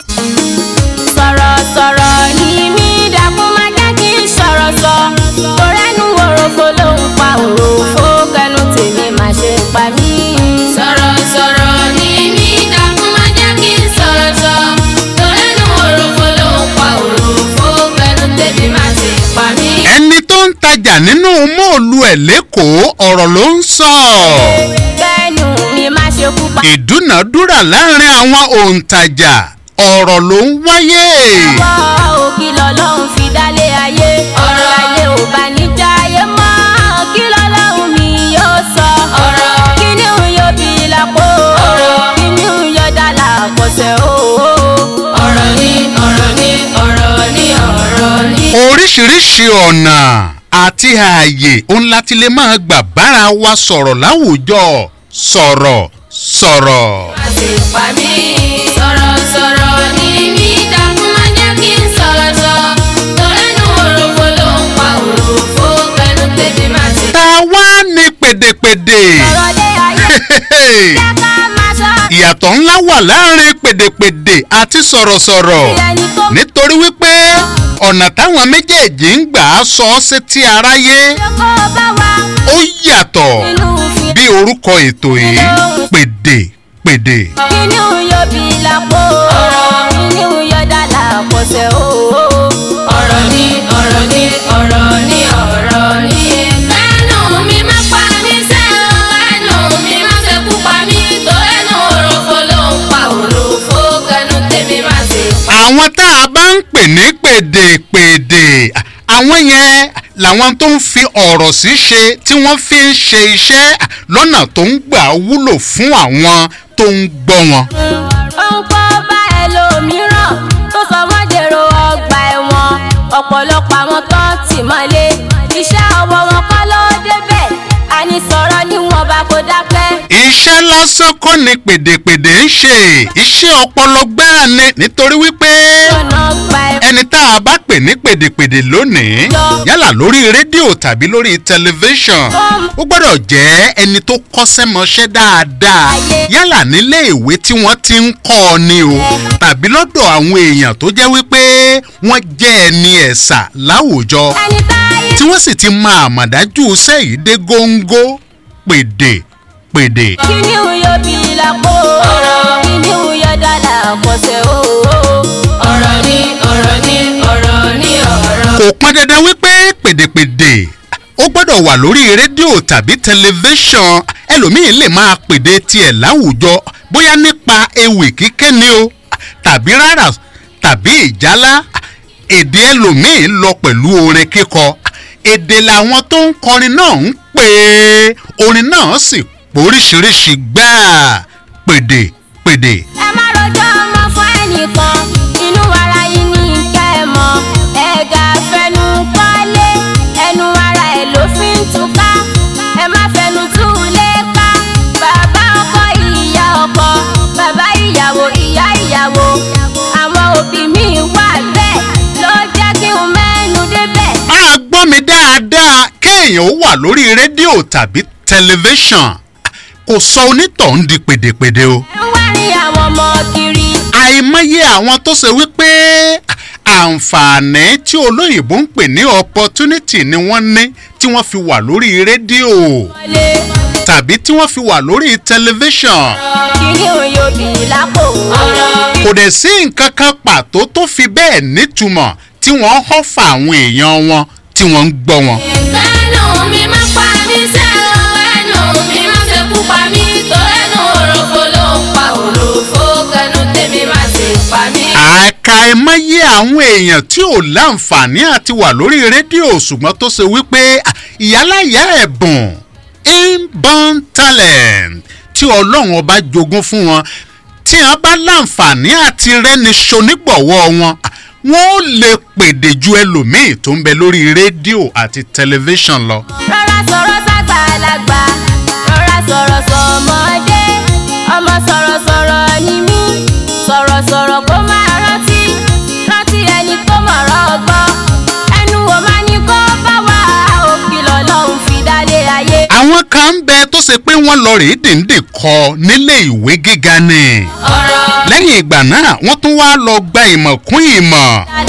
sọ̀rọ̀ ni mí dàkún má jẹ́ kí n sọ̀rọ̀ sọ torẹ́nu òròfo ló ń pa òròfo kẹnu tèmi má ṣe pa mí. sọ̀rọ̀ ni mí dàkún má jẹ́ kí n sọ̀rọ̀ sọ torẹ́nu òròfo ló ń pa òròfo kẹnu tèmi má ṣe pa mí. ẹni tó ń tajà nínú mọ́ọ̀lù ẹ̀ lẹ́kọ̀ọ́ ọ̀rọ̀ ló ń sọ. kẹnu mi má ṣe kú pa. ìdúnàdúrà láàrin àwọn òǹtajà ọ̀rọ̀ ló ń wáyé. ọwọ́ òkì lọ́lọ́run fi dálé ayé ọ̀rọ̀ ayé ò bá ní jáyé mọ́ kí lọ́lọ́run mi yóò sọ ọ̀rọ̀ kí ni òun yóò bí lápò ọ̀rọ̀ kí ni òun yóò dá làkọsẹ̀ ọ̀rọ̀ ni. oríṣiríṣi ọ̀nà àti ààyè òun láti lè máa gbà bára wa sọ̀rọ̀ láwùjọ sọ̀rọ̀. má ṣe pa mí sọ̀rọ̀ ni mí dàkún má jẹ́ kí n sọ̀rọ̀ sọ torẹ́nu òròfo ló ń pa òròfo kẹnu tèmi má ṣe. ta wá ní pèdèpèdè. sọ̀rọ̀ lé ayé jẹ́ ká máa sọ. ìyàtọ̀ ńlá wà láàrin pèdèpèdè àti sọ̀rọ̀sọ̀rọ̀ nítorí wípé ọ̀nà táwọn méjèèjì ń gbà á sọ ọ́ sétí aráyé ó yàtọ̀ bí orúkọ ètò yìí pèdèpèdè. kíni òun yóò bí lápò kíni òun yóò dá làkọsẹ̀ ọ̀rọ̀ ni. ẹnu mi má pa mí sẹ́wọ̀n ẹnu mi má ṣe kú pa mí tó ẹnu òròfo ló ń pa òròfo kẹnu tèmi má ṣe pa. àwọn tá a bá ń pè ní pèdèpèdè àwọn yẹn làwọn tó ń fi ọ̀rọ̀ sí ṣe tí wọ́n fi ń ṣe iṣẹ́ lọ́nà tó ń gbà wúlò fún àwọn tó ń gbọ́ wọn. ó ń kọ́ bá ẹlòmíràn tó sọ wọ́n dèrò ọgbà ẹ̀wọ̀n ọ̀pọ̀lọpọ̀ àwọn tó tì mọ́lé iṣẹ́ ọwọ́ wọn kọ́ ló débẹ̀ àní sọ̀rọ̀ ni wọ́n bá kó dákẹ́. iṣẹ́ lásán kọ́ ni pèdèpèdè ń ṣe iṣẹ́ ọpọlọ gbáà ni nítorí wípé ẹni tá a bá pè ní pèdèpèdè lónìí yálà lórí rédíò tàbí lórí tẹlifíṣàn ó gbọ́dọ̀ jẹ́ ẹni tó kọ́ṣẹ́mọṣẹ́ dáadáa yálà nílé ìwé tí wọ́n ti ń kọ́ ọ ni o tàbí lọ́dọ̀ àwọn èèyàn tó jẹ́ wípé wọ́n jẹ́ ẹni ẹ̀sà láwùjọ tí wọ́n sì ti máa àmọ̀dájú sẹ́yìn dé góńgó pèdèpèdè. kí ni òun yóò bí lápò kí ni òun yóò dá làkọsẹ̀ ọ̀rọ̀ ni. kò pọn dandan wípé pèdèpèdè ó gbọ́dọ̀ wà lórí rédíò tàbí tẹlifíṣàn ẹlòmíín lè máa pèdè tiẹ̀ láwùjọ bóyá nípa ewì kíké ni o tàbí rárá tàbí ìjálá èdè ẹlòmíín lọ pẹ̀lú orin kíkọ èdè làwọn tó ń kọrin náà ń pè é orin náà sì póríṣiríṣi gbáà pèdèpèdè. ẹ má rojọ́ ọmọ fún ẹnìkan inú ara yìí ní kẹ́ ẹ mọ̀ ẹ̀gà fẹnu kọ́lé ẹnu ara ẹ̀ ló fi ń túká ẹ má fẹnu tú lé ká bàbá ọkọ ìyá ọkọ bàbá ìyàwó ìyá ìyàwó àwọn òbí mi wà bẹ́ẹ̀ ló jẹ́ kí n mẹ́nu débẹ̀. máa gbọ́ mi dáadáa kéèyàn ó wà lórí rédíò tàbí tẹlifíṣàn kò sọ onítọ̀hún di pèdèpèdè o. ẹ wá rí àwọn ọmọ kiri. àìmọye àwọn tó ṣe wípé àǹfààní tí olóyìnbó ń pè ní opportunity ni wọ́n ní tí wọ́n fi wà lórí rédíò tàbí tí wọ́n fi wà lórí tẹlifíṣàn. kíni òun yóò bí lápò. kò dẹ̀ sí nǹkan kan pàtó tó fi bẹ́ẹ̀ nítumọ̀ tí wọ́n họ́fà àwọn èèyàn wọn tí wọ́n ń gbọ́ wọn. ẹnu mi má pa mí sẹ́wọ̀n ẹnu mi má ṣe kú pa mí tó ẹnu òròfo ló ń pa òròfo kẹnu tèmi má ṣe pa mí. àkàìmọye àwọn èèyàn tí ò láǹfààní àti wà lórí rédíò ṣùgbọ́n tó ṣe wípé ìyáláyà ẹ̀bùn inborn talent tí ọlọ́run ọba jogún fún wọn tí wọ́n bá láǹfààní àti rẹ́ni ṣonígbọ̀wọ́ wọn wọ́n ó lè pèdè ju ẹlòmíì tó ń bẹ lórí rédíò àti tẹlifíṣàn lọ. rọra sọ̀rọ̀ sàgbàlagbà rọra sọ̀rọ̀ sọ̀mọdé ọmọ sọ̀rọ̀sọ̀rọ̀ ni mí sọ̀rọ̀sọ̀rọ̀ kó máa rántí ẹni tó mọ̀rọ̀ ọgbọ́n ẹnu wo máa ní kó bá wà òkìlọ̀ lọ́hùn fi dálé ayé. àwọn kan ń bẹ tó ṣe pé wọ́n lọ rèé dèndé kọ nílé ìwé gíga ni. lẹ́yìn ìgbà náà wọ́n tún wá lọ gba ìmọ̀ kún ìmọ̀.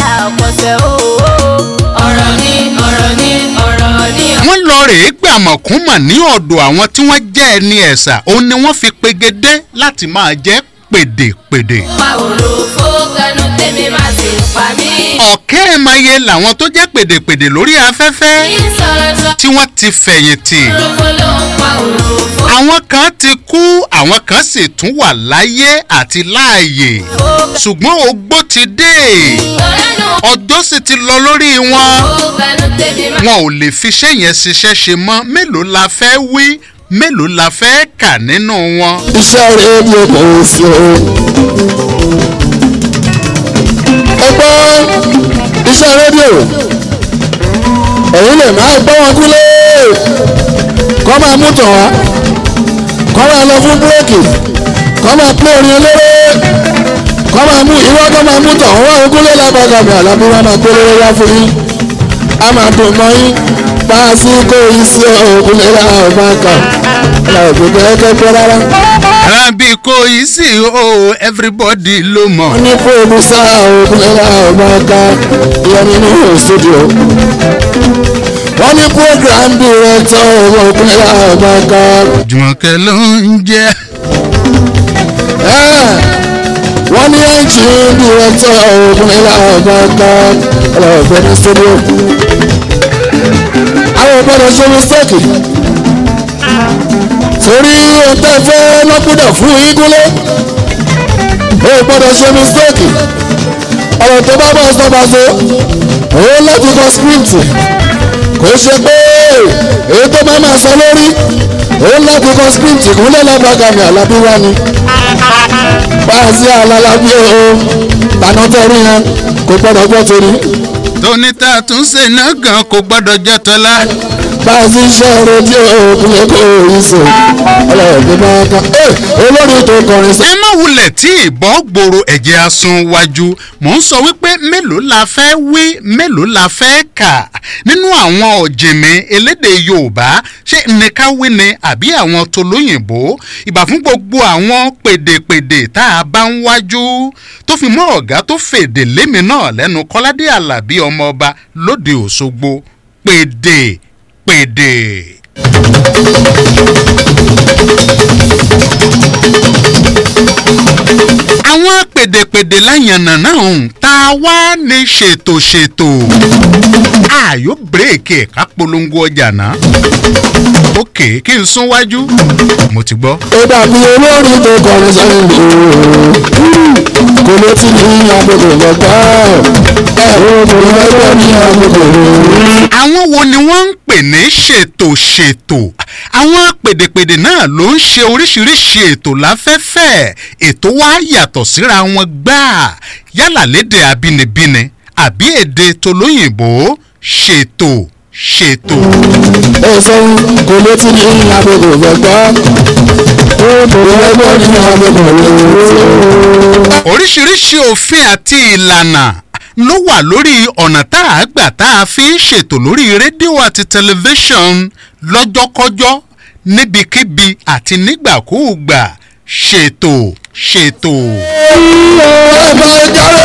wọ́n lọ rèé gbàmọ̀ kún mọ̀ ní ọ̀dọ̀ àwọn tí wọ́n jẹ́ ẹni ẹ̀sà òun ni wọ́n fi pegedé láti máa jẹ́ pèdèpèdè. ọ̀kẹ́ ẹ̀mọye làwọn tó jẹ́ pèdèpèdè lórí afẹ́fẹ́ tí wọ́n ti fẹ̀yìntì. àwọn kan ti kú àwọn kan sì tún wà láyé àti láàyè ṣùgbọ́n ogbó ti dé ọjọ́ sì ti lọ lórí wọn. wọn ò lè fi iṣẹ́ yẹn ṣiṣẹ́ ṣe mọ́ mélòó la fẹ́ wí mélòó la fẹ́ kà nínú wọn. iṣẹ́ rédíò kò sí o. ẹ gbọ́ iṣẹ́ rédíò èyí lè máa gbọ́ wọn kúlé kọ́ máa mú tàn wá kọ́ máa lọ fún búrẹ́kì kọ́ máa pín orin eléré kọ́ máa mú ìwọ́ kọ́ máa mú tàn wá ogúnlé lábàgàmì àlábí wọn máa gbé lórí wá fún yín a máa dùn mọ́ yín pásíkò iṣẹ́ ògúnlé láwọn máa kà láwọn kẹ́kẹ́ rárá. arábí kò yí sí o everybody ló mọ̀. wọ́n ní pòlùsà ògúnlé láwọn máa kà ìyẹn nínú studio. wọ́n ní program director ògúnlé láwọn máa kà. jùmọ̀kẹ́ ló ń jẹ́. wọ́n ní engine director ògúnlé láwọn máa kà ọlọ́ọ̀gbẹ́ ní studio. àwọn ìgbọ́dọ̀ ṣe mistake torí ọtẹ fẹ́ lọ́gbọ́dọ̀ fún igúnlé ó gbọ́dọ̀ ṣe mistake ọ̀rọ̀ tó bá bọ̀ sọ́ba so òun láti kọ script kò ṣe pé èyí tó bá máa sọ lórí òun láti kọ script kúnlẹ̀ lábàgàmì àlábí wá ni báyìí alálábí o tànà tẹ̀rí yẹn kò gbọ́dọ̀ gbọ́ torí. tóní tá a tún ṣe náà gan kò gbọ́dọ̀ jẹ́ tọ́lá. báyìí iṣẹ́ rédíò òkúlẹ̀ kò rí so ọlọ́ọ̀gbẹ́ máa ká olórí tó kọrin sí. ẹ má wulẹ̀ tí ìbọn gbòòrò ẹ̀jẹ̀ asun wájú mò ń sọ wípé mélòó la fẹ́ wí mélòó la fẹ́ kà nínú àwọn ọ̀jìnmí elédè yorùbá ṣé nìkan wí ni àbí àwọn tolóyìnbó ìbà fún gbogbo àwọn pèdèpèdè tá a bá ń wájú tó fi mọ́ ọ̀gá tó fèdè lémi náà lẹ́nu kọ́ládé àlàbí ọmọ ọba lóde òṣogbo pèdè. àwọn pèdèpèdè láyànnà náà tá a wá ní ṣètò ààyò bírèkì ẹ̀ka polongo ọjà náà òkè kí n sún wájú mo ti gbọ́. ó dàbí olórin tó kọrin sẹ́yìn kò ló ti ní agbègbè lọ́gbà olùrẹ́gbẹ́ ní agbègbè. àwọn wo ni wọ́n ń pè ní ṣètò àwọn pèdèpèdè náà ló ń ṣe oríṣiríṣi ètò láfẹ́fẹ́ ètò wa yàtọ̀ síra wọn gbáà yálà lédè abínibíni àbí èdè tolóyìnbó ṣètò. èso kò ló ti ní agbègbè lọ́gbà olùrẹ́gbẹ́ ní agbègbè. oríṣiríṣi òfin àti ìlànà ló wà lórí ọ̀nà tá a gbà tá a fi ń ṣètò lórí rédíò àti tẹlifíṣàn lọ́jọ́kọ́jọ́ níbikíbi àti nígbàkúùgbà ṣètò. ọmọ ìjọba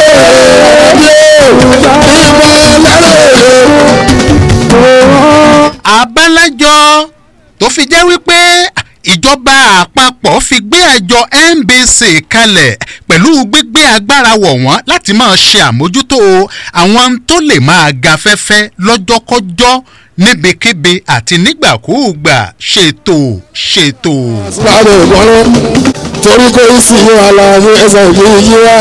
abálájọ tó fi jẹ́ wípé ìjọba àpapọ̀ fi gbé àjọ NBC kalẹ̀ pẹ̀lú gbígbé agbára wọ̀ wọ́n láti máa ṣe àmójútó àwọn tó lè máa ga fẹ́fẹ́ lọ́jọ́kọ́jọ́ níbikíbi àti nígbàkúùgbà ṣètò. láàrin ìgbọ́nrún torí kò í sí àlàyé ẹsẹ̀ yìí yíwá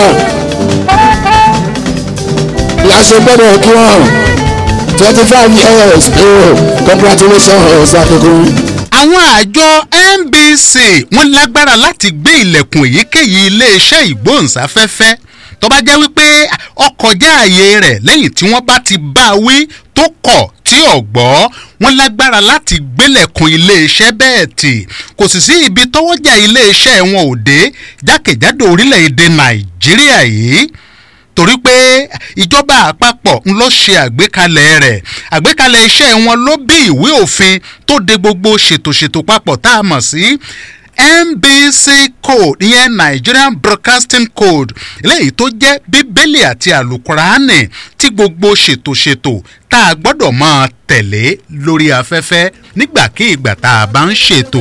láṣẹ gbọ́dọ̀ kí wọ́n 25 years congratulations akẹ́kọ̀ọ́. àwọn àjọ NBC wọ́n lágbára láti gbé ilẹ̀kùn èyíkéyìí iléeṣẹ́ ìgbóhùnsáfẹ́fẹ́ tó bá jẹ́ wípé ọkọjá ààyè rẹ̀ lẹ́yìn tí wọ́n bá ti bá a wí tó kọ̀ tí ọ̀gbọ́ wọn lágbára láti gbélẹ̀kùn iléeṣẹ́ bẹ́ẹ̀ tì kò sì sí ibi tọ́wọ́jà iléeṣẹ́ wọn ò dé jákèjádò orílẹ̀-èdè nàìjíríà yìí torí pé ìjọba àpapọ̀ ń lọ ṣe àgbékalẹ̀ rẹ̀ àgbékalẹ̀ iṣẹ́ wọn ló bí ìwé òfin tó de gbogbo ṣètòṣètò papọ̀ tá a mọ̀ sí NBC code ìyẹn Nigerian Broadcasting Code eléyìí tó jẹ́ bíbélì àti àlùkùránì tí gbogbo ṣètòṣètò tá a gbọ́dọ̀ máa tẹ̀lé lórí afẹ́fẹ́ nígbàkigbà tá a bá ń ṣètò.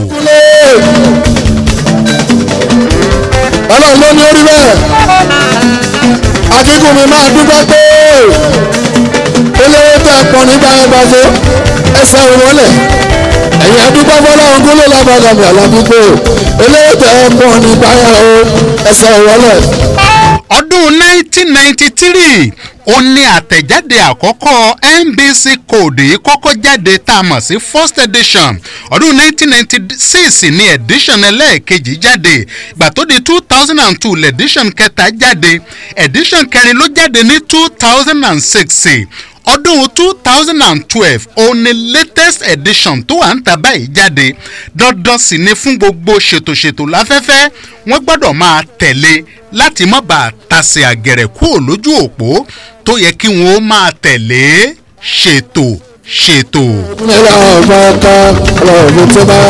ọlọ́run ló ní orí bẹ́ẹ̀ akíkún mi máa dúpẹ́ pé olówó tẹ̀ pọ̀ nígbà yẹn bá ṣe ẹsẹ̀ ìwọlẹ̀ ẹ̀yìn adúgbò fọlọ́run gúnlẹ̀ lábàgàmì àlàbíkó olówó tẹ̀ pọ̀ nígbà yẹn o ẹsẹ̀ ìwọlẹ̀. ọdún 1993 ó ní àtẹ̀jáde àkọ́kọ́ NBC code yìí kọ́kọ́ jáde tá a mọ̀ sí first edition ọdún 1996 ní edition ẹlẹ́ẹ̀kejì jáde ìgbà tó di 2002 lẹ́díṣọ̀n kẹta jáde edition kẹrin ló jáde ní 2006 ọdún 2012 òun ni latest edition tó wà ń ta báyìí jáde dandan sì ni fún gbogbo ṣètòṣètò láfẹ́fẹ́ wọ́n gbọ́dọ̀ máa tẹ̀lé láti má bàa tasẹ̀ àgẹ̀rẹ̀ kúrò lójú òpó tó yẹ kí wọ́n máa tẹ̀lé ṣètò. nílẹ̀ ọ̀gbọ́n kan ọlọ́run tó bá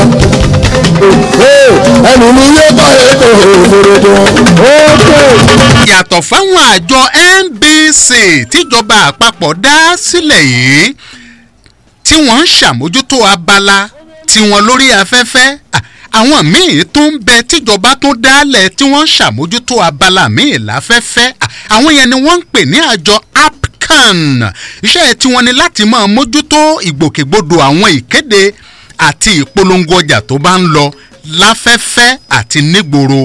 ẹnu mi yóò bá ètò òfurufú yàtọ̀ fáwọn àjọ NBC tíjọba àpapọ̀ dá sílẹ̀ yìí tí wọ́n ń ṣàmójútó abala tiwọn lórí afẹ́fẹ́ àwọn míì tó ń bẹ tíjọba tó dálẹ̀ tí wọ́n ń ṣàmójútó abala míì láfẹ́fẹ́ àwọn yẹn ni wọ́n ń pè ní àjọ APCAN iṣẹ́ tiwọn ni láti máa mójútó ìgbòkègbodò àwọn ìkéde àti ìpolongo ọjà tó bá ń lọ láfẹ́fẹ́ àti nígboro.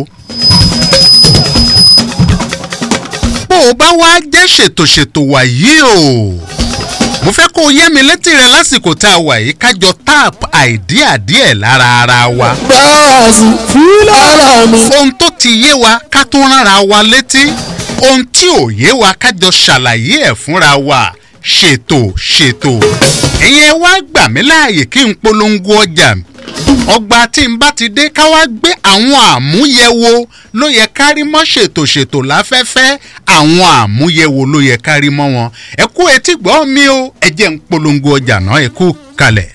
bó o bá wá jẹ́ ṣètòṣètò wàyí o mo fẹ́ kó o yẹ́ mi létí rẹ lásìkò tá a wà yìí kájọ tap àìdíà díẹ̀ lára ara wa. báàsì fúlàlà mi. ohun tó ti yé wa ká tó rárá wa létí ohun tí ò yé wa kájọ ṣàlàyé ẹ̀ fúnra wa ṣètò. ẹ̀yin wá gbà mí láàyè kí n polongo ọjà ọgbà tí n bá ti dé ká wá gbé àwọn àmúyẹ̀wò ló yẹ kárí mọ́ ṣètò láfẹ́fẹ́ àwọn àmúyẹ̀wò ló yẹ kárí mọ́ wọn ẹ kú etí gbọ́ mi o ẹ jẹ́ n polongo ọjà náà ẹ kú kalẹ̀.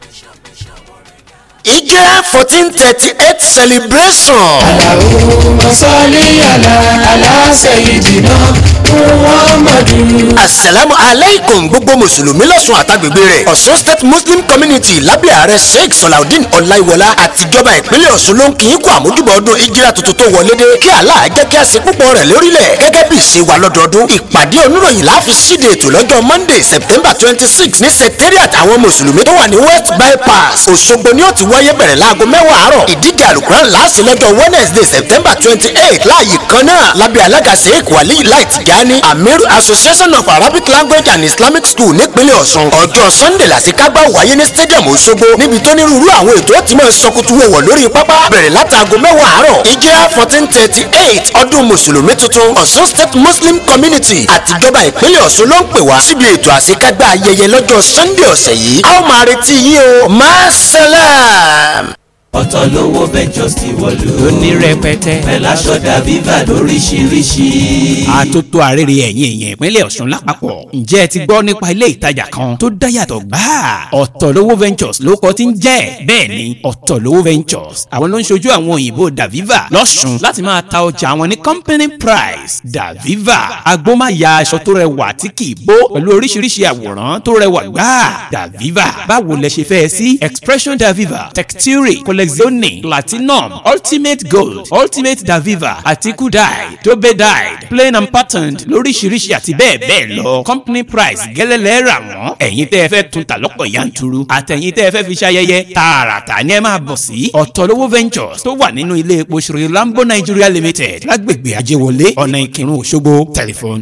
ìjẹ́ 1438 celebration. Allahumma salli ala sayyidina Muhammadu. Assalamu alaikum gbogbo mùsùlùmí lọ́sùn àtàgbègbè rẹ̀. Ọ̀ṣun State Muslim Community lábẹ́ ààrẹ Sheikh Salaudeen Ọláìwọlá àtijọba ìpínlẹ̀ Ọ̀ṣun ló ń kí í kú àmójúbọ̀ ọdún ìjírà tuntun tó wọlé dé kí Allah jẹ́ kí a ṣe púpọ̀ rẹ̀ lórílẹ̀ gẹ́gẹ́ bí ìṣe wa lọ́dọọdún. Ìpàdé oníròyìn la fi ṣíde ètò lọ́jọ́ Monday September 26 ní secretariat àwọn mùsùlùmí tó wà ní West Bypass Òṣogbo ni ó ti wáyé bẹ̀rẹ̀ láago 10 àárọ̀. Ìdíje àlùkùránì láàṣẹ lọ́jọ́ Wednesday September 28 láàyè kan náà lábẹ́ alága Sheikh Wali Light Gani Amiru Association of Arabic Language and Islamic School nípínlẹ̀ Ọ̀ṣun. Ọjọ́ Sunday làṣekágbá wáyé ní stadium Òṣogbo níbi tó nírúurú àwọn ètò tí máa sọkútù wọ̀wọ̀ lórí pápá bẹ̀rẹ̀ látàgò 10 àárọ̀. ìjírà 1438 ọdún mùsùlùmí tuntun Ọ̀ṣun State Muslim Community àtijọba ìpínlẹ̀ Ọ̀ṣun ló ń pè wá síbi ètò àṣekágbá ayẹyẹ lọ́jọ́ Sunday ọ̀sẹ̀ yìí. a ó máa retí yín o máṣálàm. ọ̀tọ̀ lówó ventures ti wọ̀lú. ó ní rẹpẹtẹ. pẹ̀láṣọ Daviva lóríṣiríṣi. àtótó àrèrè ẹ̀yìn èèyàn ìpínlẹ̀ Ọ̀ṣun lápapọ̀. ǹjẹ́ ẹ ti gbọ́ nípa ilé ìtajà kan tó dáyàtọ̀ gbáà? ọ̀tọ̀ lówó ventures ló kọ́ tí ń jẹ́. bẹ́ẹ̀ ni ọ̀tọ̀ lówó ventures àwọn ló ń ṣojú àwọn òyìnbó Daviva lọ́ṣun láti máa ta ọjà àwọn ní company price. Daviva agbómáya aṣọ tó rẹwà tí kì í bó pẹ̀lú oríṣiríṣi àwòrán tó rẹwà gbáà. Daviva báwo lẹ ṣe fẹ́ sí expression Daviva texture Lexoni, Platinum, Ultimate Gold, Ultimate Daviva, àti Kudai, Dobe Dyed, Plain and Patterned lóríṣiríṣi àti bẹ́ẹ̀ bẹ́ẹ̀ lọ. Company price gẹ́lẹ́lẹ́ rà wọ́n. ẹ̀yin tẹ́ ẹ fẹ́ tún ta lọ́pọ̀ yanturu. àtẹ̀yin tẹ́ ẹ fẹ́ fi ṣayẹyẹ tààràtà ni ẹ máa bọ̀ sí. ọ̀tọ̀lówó Ventures tó wà nínú ilé epo Sri Lambo Nigeria Limited lágbègbè Ajéwọlé ọ̀nà Ìkìrun Òṣogbo. Telephone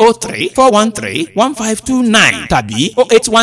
0803-413-1529 tàbí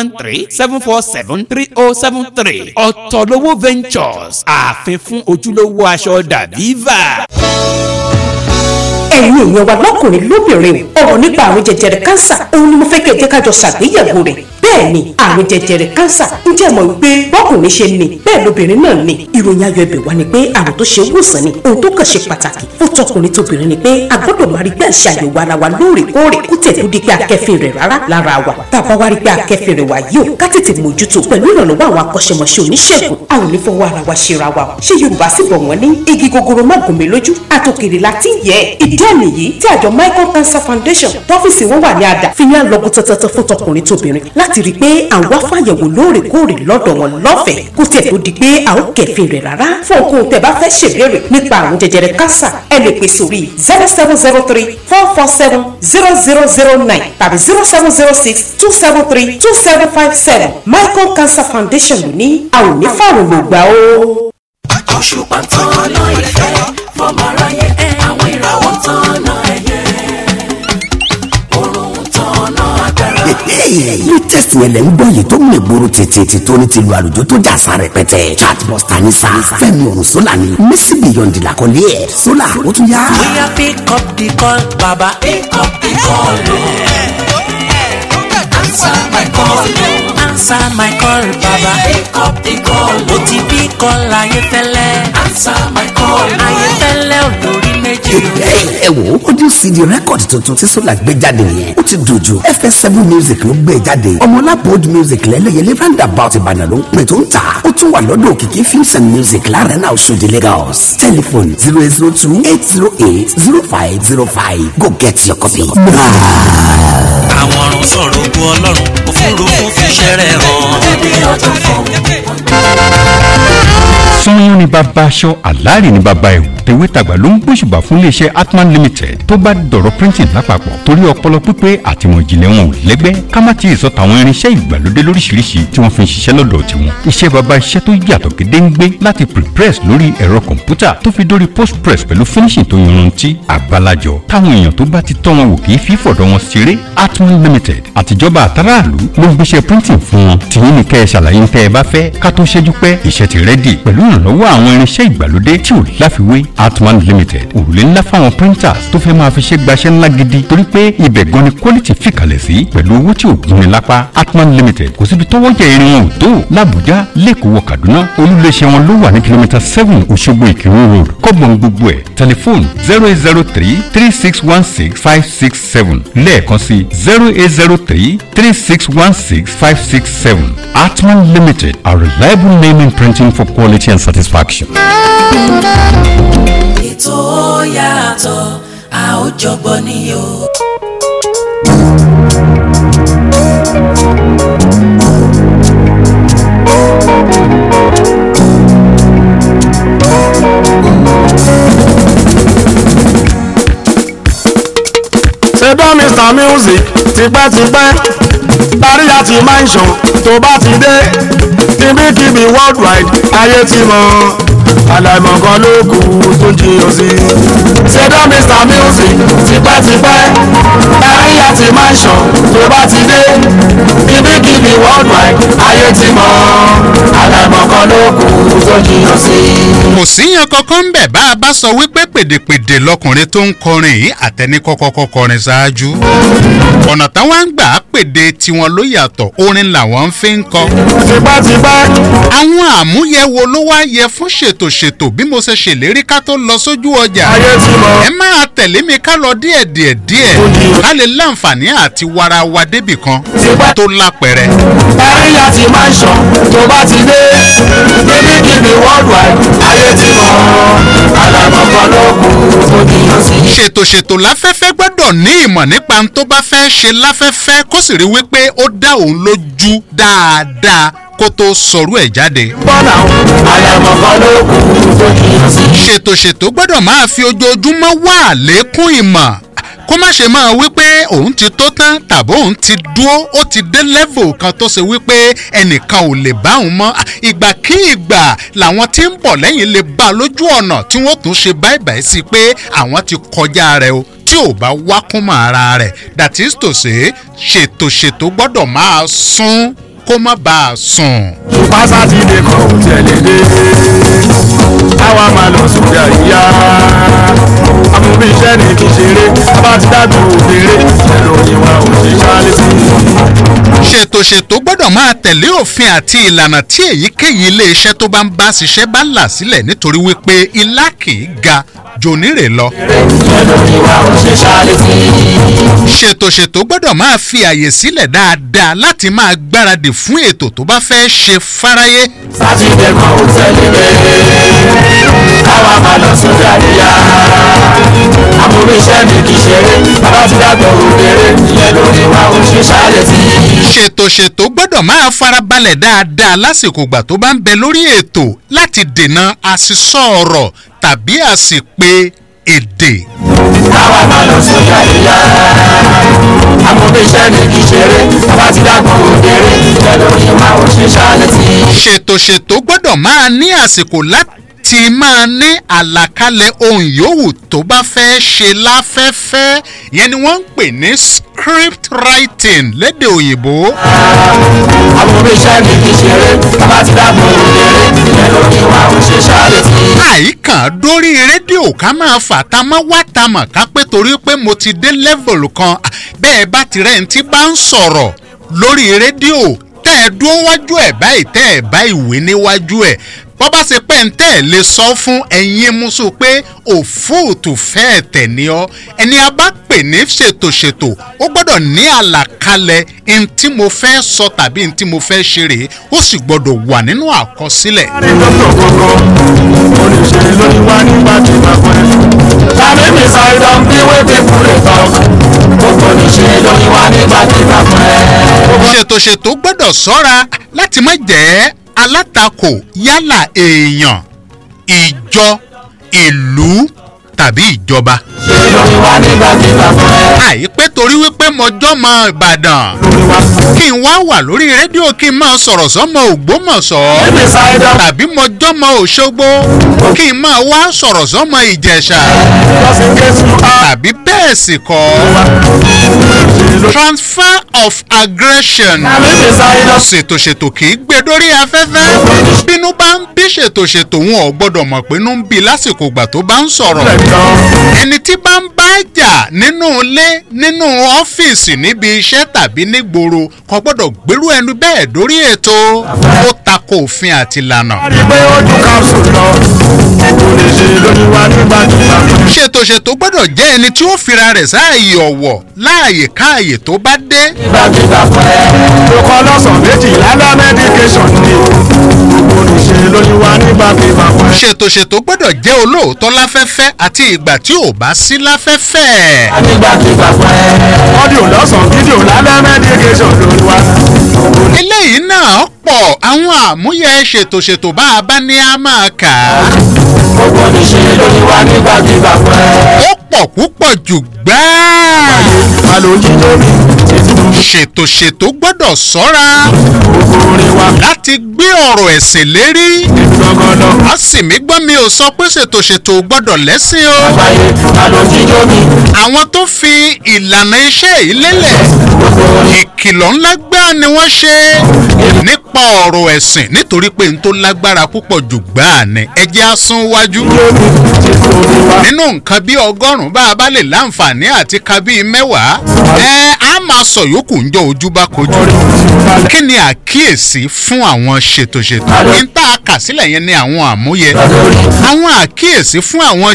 0813-747-3073. ọ̀tọ̀lówó Ventures ààfin fún ojúlówó aṣọ Daviva. ẹ̀yin èèyàn wa lọ́kùnrin lóbìnrin ọ̀rọ̀ nípa àrùn jẹjẹrẹ kánsà òun ni mo fẹ́ kẹ́ ẹ jẹ́ ká jọ ṣàgbéyẹ̀wò rẹ̀. bẹ́ẹ̀ ni àrùn jẹjẹrẹ kánsà ń jẹ́ mọ̀ wípé bọ́kùnrin ṣe ní bẹ́ẹ̀ lóbìnrin náà ní. ìròyìn ayọ̀ ibẹ̀ wá ni pé àrùn tó ṣe wòsàn ni ohun tó kàn ṣe pàtàkì fún tọkùnrin tóbìnrin ni pé a gbọ́dọ̀ máa rí pé à ń ṣe àyẹ̀wò ara wa lóòrèkóòrè kó tẹ̀ tó di pé akẹ́fìn rẹ̀ rárá lára wa. tá a bá wá rí pé akẹ́fìn rẹ̀ wá yìí ó ká tètè mójútó pẹ̀lú ìrànlọ́wọ́ àwọn akọ́ṣẹ́mọṣẹ́ oníṣègùn. a ò ní fọwọ́ ara wa ṣera wa ṣé Yorùbá sì bọ̀ wọ́n ní igi gogoro má gùn mí lójú àtòkèrè láti yẹ. ìdí ẹ̀ nìyí tí àjọ Michael Cancer Foundation tọ́fíìsì wọn wà ní àdá fi ní àlọ́gùn tọ́tọ́tọ́ fún tọkùnrin tóbìnrin láti rí i pé àwọn afáyẹ̀wò lóòrèkóòrè lọ́dọ̀ wọn lọ́fẹ̀ẹ́ kó tiẹ̀ tó di pé a ó kẹ̀fìn rẹ̀ rárá. fún ohun tẹ́ bá fẹ́ ṣèbéèrè nípa àrùn jẹjẹrẹ kánsà ẹ lè pè sórí 0703-447-0009 tàbí 0706-273-2757. Michael Cancer Foundation ló ní a ò ní fàrùn lògbà o. Òṣùpá tán ọ̀nà ìfẹ́ fọmọ aráyé àwọn ìràwọ̀ tán ọ̀nà ẹ̀yẹ òrùn tán ọ̀nà agbára. latest yẹn lẹ ń gbọ́ yìí tó ń lè gbòòrò tètè tó ní tìlú àlùjọ tó jà sa rẹpẹtẹ chatbuster ní sa Fẹ́mi Ọ̀rúnsọ́lá ni Mercy Beyond làkọlé ẹ̀ sólà ó tún yá. Oya pick up the call baba pick up the call answer my call answer my call baba pick up the call o ti bí call Ayéfẹ́lẹ́ answer my call Ayéfẹ́lẹ́ olórí méjì o. ẹ wo audio CD record tuntun tí Sola gbé jáde yẹn ó ti dojú FS7 Music ló gbé jáde Ọmọlápọ̀ Music lẹ́lẹ́yẹlé roundabout Ìbàdàn ló ń pè tó ń tà ó tún wà lọ́dọ̀ Òkìkí Films and Music l'Arena Oṣòdì Lagos telephone 002-808-0505 go get your copy. àwọn ọ̀run sọ̀rọ̀ ogun Ọlọ́run òfurufú fi ṣẹ́rẹ̀ hàn. bébí ọjọ́ fún sanyọ́n ni bàbá aṣọ àlàrí ni bàbá ẹ̀wù tèwétàgbà ló ń gbóṣùbà fún iléeṣẹ́ Atman Limited tó bá dọ̀rọ̀ printing lápapọ̀ torí ọpọlọ pípé àtìmọ̀ ìjìnlẹ̀ wọn ò lẹ́gbẹ́ ká má ti sọ tàwọn irinṣẹ́ ìgbàlódé lóríṣiríṣi tí wọ́n fi ń ṣiṣẹ́ lọ́dọ̀ tiwọn iṣẹ́ bàbá iṣẹ́ tó yàtọ̀ gédéǹgbé láti prepress lórí ẹ̀rọ kọ̀ǹpútà tó fi dórí postpress pẹ̀lú finishing tó yanrantí àgbàlajọ táwọn èèyàn tó bá ti tọ́ wọn wò kì í fi fọ̀dọ̀ wọn ṣeré Atman Limited àtijọba àtàràlú ló ń gbéṣẹ́ printing fún wọn tìyín ní kẹ́ ẹ ṣàlàyé ń tẹ́ ẹ bá fẹ́ ká tó ṣẹ́jú pẹ́ iṣẹ́ ti rẹ́dì pẹ̀lú ìrànlọ́wọ́ àwọn irinṣẹ́ ìgbàlódé tí ò láfiwé Atman Limited òrùlé ńlá fáwọn printers tó fẹ́ máa fi ṣe gbaṣẹ́ ńlá gidi torí pé ibẹ̀ gan ni quality fìkàlẹ̀ sí pẹ̀lú owó tí ò gúnni lápá Atman Limited kò síbi tọ́wọ́ jẹ irin wọn ò tó l'Àbújá lẹ́kọ̀ọ́ wọ Kaduna olúléeṣẹ́ wọn ló wà ní kìlómítà 7 Òṣogbo Ìkírun road kọ́gbọ̀n gbogbo ẹ̀ tẹlifóònù 0803-3616-567 lẹ́ẹ̀kan sí 0803-3616-567 Atman Limited, a reliable name in printing for quality and satisfaction. ètò yàtọ̀ a ó jọgbọ́n ní o. ṣe dán Mr Music tipẹ́tipẹ́ parí àti mansion tó bá ti dé kíbíkíbi worldwide ayé ti mọ̀ àlàìmọ̀kan ló kù tó jiyàn sí. ṣe dán Mr Music tipẹ́tipẹ́ parí àti mansion tó bá ti dé kíbíkíbi worldwide ayé ti mọ̀ àlàìmọ̀kan ló kù tó jiyàn sí. kò síyan kankan ń bẹ̀ bá a bá sọ wípé pèdèpèdè lọkùnrin tó ń kọrin yìí àtẹni kọ́kọ́ kọrin ṣáájú ọ̀nà táwọn ń gbà á pèdè tiwọn ló yàtọ̀ orin làwọn ń fi ń kọ. àwọn àmúyẹ̀wò ló wá yẹ fún ṣètò bí mo ṣe ṣèlérí ká tó lọ sójú ọjà ẹ máa tẹ̀lé mi ká lọ díẹ̀ ká lè láǹfààní àti wara wa débì kan tó lápẹ̀rẹ̀. parí àti mansion tó bá ti dé kíbíkíbi worldwide ayé ti mọ̀ àlàmọ̀kan ló kù tó jiyàn sí. ṣètò láfẹ́fẹ́ gbọ́dọ̀ ní ìmọ̀ nípa n tó bá fẹ́ ṣe láfẹ́fẹ́ kó sì rí wípé ó dá òun lójú dáadáa kó tó sọ̀rọ̀ ẹ̀ jáde. bọ́nà àlàmọ̀kan ló kù tó jiyàn sí. ṣètò gbọ́dọ̀ máa fi ojoojúmọ́ wá àlékún ìmọ̀ kó má ṣe máa wípé òun ti tó tán tàbí òun ti dúó ó ti dé level kan tó ṣe wípé ẹnìkan ò lè bá òun mọ́ ìgbàkíìgbà làwọn tí ń bọ̀ lẹ́yìn lè bá lójú ọ̀nà tí wọ́n tún ṣe báìbáì sí pé àwọn ti kọjá rẹ̀ o tí ò bá wákùn mọ́ ara rẹ̀ that is to say ṣètò gbọ́dọ̀ máa sún kó má bàa sùn. pásátìdé kan ò tẹ̀lé dé àwa máa lọ sójà ìyá amúbí iṣẹ́ ní kí ṣeré bá ti dágbò òbèrè ẹ̀rọ ìwà òṣìṣẹ́ sí. ṣètò gbọ́dọ̀ máa tẹ̀lé òfin àti ìlànà tí èyíkéyìí iléeṣẹ́ tó bá ń bá ṣiṣẹ́ bá là sílẹ̀ nítorí wípé ilá kì í ga jònírè lọ. ṣètò gbọ́dọ̀ máa fi àyè sílẹ̀ dáadáa láti máa gbáradì fún ètò tó bá fẹ́ ṣe fáráyé. sátidé kan ò tẹ̀lé bẹ́ẹ̀ káwa máa lọ sójà níyà amúbí iṣẹ́ ní kí ṣeré bàbá ti dágbò òbèrè ìyẹn lórí wa òṣìṣẹ́ létí. ṣètò gbọ́dọ̀ máa farabalẹ̀ dáadáa lásìkò ìgbà tó bá ń bẹ lórí ètò láti dènà àsìsọ ọ̀rọ̀ tàbí àsìpè èdè. káwa máa lọ sójà ìyá amúbí iṣẹ́ ní kí ṣeré bàbá ti dágbò òbèrè ìyẹn lórí wa òṣìṣẹ́ létí. ṣètò gbọ́dọ̀ máa ní àsìkò láti máa ní àlàkalẹ̀ ohun yòówù tó bá fẹ́ ṣe láfẹ́fẹ́ yẹn ni wọ́n ń pè ní script writing lédè òyìnbó. amúbí iṣẹ́ ní kí ṣeré bàbá ti dágbò òbèrè ìyẹn lórí wa òṣìṣẹ́ létí. àyíkàn dórí rédíò ká máa fà tá má wá tá mọ̀ ká pé torí pé mo ti dé level kan bẹ́ẹ̀ bá ti rẹ̀ ń tí bá ń sọ̀rọ̀ lórí rédíò tẹ́ ẹ dúró wájú ẹ̀ báyìí tẹ́ ẹ bá ìwé níwájú ẹ̀ bọ́ bá ṣe pẹ́ ń tẹ́ ẹ lè sọ fún ẹ̀yin mùsùn pé òfúùtù fẹ́ẹ̀ tẹ̀ ní ọ ẹni a bá pè ní ṣètò ó gbọ́dọ̀ ní àlàkalẹ̀ n tí mo fẹ́ sọ tàbí n tí mo fẹ́ ṣe rèé ó sì gbọ́dọ̀ wà nínú àkọsílẹ̀. oníṣẹ́ lórí wá nígbà tí màá pẹ́. tàbí mi ṣàìdán bí wé people dey talk gbogbo oníṣẹ́ lórí wá nígbà tí màá pẹ́. ṣètò gbọ́dọ̀ ṣọ́ra láti má jẹ́ alátakò yálà èèyàn ìjọ ìlú tàbí ìjọba. àìpé torí wípé mọjọ́ mọ ìbàdàn kí n wá wà lórí rédíò kí n máa sọ̀rọ̀ sọ́mọ ògbómọ̀ṣọ́ tàbí mọjọ́ mọ òṣogbo kí n máa wá sọ̀rọ̀ sọ́mọ ìjẹ̀ṣà tàbí bẹ́ẹ̀ sì kọ́ transfer of aggression. ṣètò kì í gbé dórí afẹ́fẹ́ bínú bá ń bí ṣètò wọn ò gbọ́dọ̀ mọ̀ pé inú ń bí lásìkò ìgbà tó bá ń sọ̀rọ̀ ẹni tí bá ń bá jà nínú ilé nínú ọ́fíìsì níbi iṣẹ́ tàbí nígboro kò gbọ́dọ̀ gbérú ẹnu bẹ́ẹ̀ dórí ètò ó tako òfin àti ìlànà. ṣètò gbọ́dọ̀ jẹ́ ẹni tí ó fira rẹ̀ sáàyè ọ̀wọ̀ láàyè káàyè tó bá dé. lókọ lọ́sàn-án méjì lálẹ́ mẹ́díkéṣọ̀n ni gbogbo oníṣẹ́ lóyún wá nígbàkigbà pẹ́. ṣètò gbọ́dọ̀ jẹ́ olóòótọ́ láfẹ́fẹ́ àti ìgbà tí ò bá sí láfẹ́fẹ́. nígbàkigbà pẹ́. ọ́díò lọ́sàn-án fídíò lálẹ́ mẹ́díkéṣọ̀n lóyún wá. eléyìí náà pọ̀ àwọn àmúyẹ ṣètò bá a bá ní a máa kà á. gbogbo oníṣẹ́ lóyún wá nígbàkigbà pẹ́. ó pọ̀ púpọ̀ jù gbáà. ṣètò gbọ́dọ̀ ṣọ́ra láti gbé ọ̀rọ̀ ẹ̀sìn lérí. a sì mí gbọ́ mi ò sọ pé ṣètò gbọ́dọ̀ lẹ́sìn o. àwọn tó fi ìlànà iṣẹ́ yìí lélẹ̀ ìkìlọ̀ ńlá gbáà ni wọ́n ṣe nípa ọ̀rọ̀ ẹ̀sìn nítorí pé n tó lágbára púpọ̀ jù gbáà ni ẹ jẹ́ á sún wájú. nínú nǹkan bí 100 bá a bá lè láǹfààní àti ka bíi 10 a máa sọ yòókù ń jọ ojú bá kojú. kí ni àkíyèsí fún àwọn ṣètò n tá a kà sílẹ̀ yẹn ni àwọn àmúyẹ. àwọn àkíyèsí fún àwọn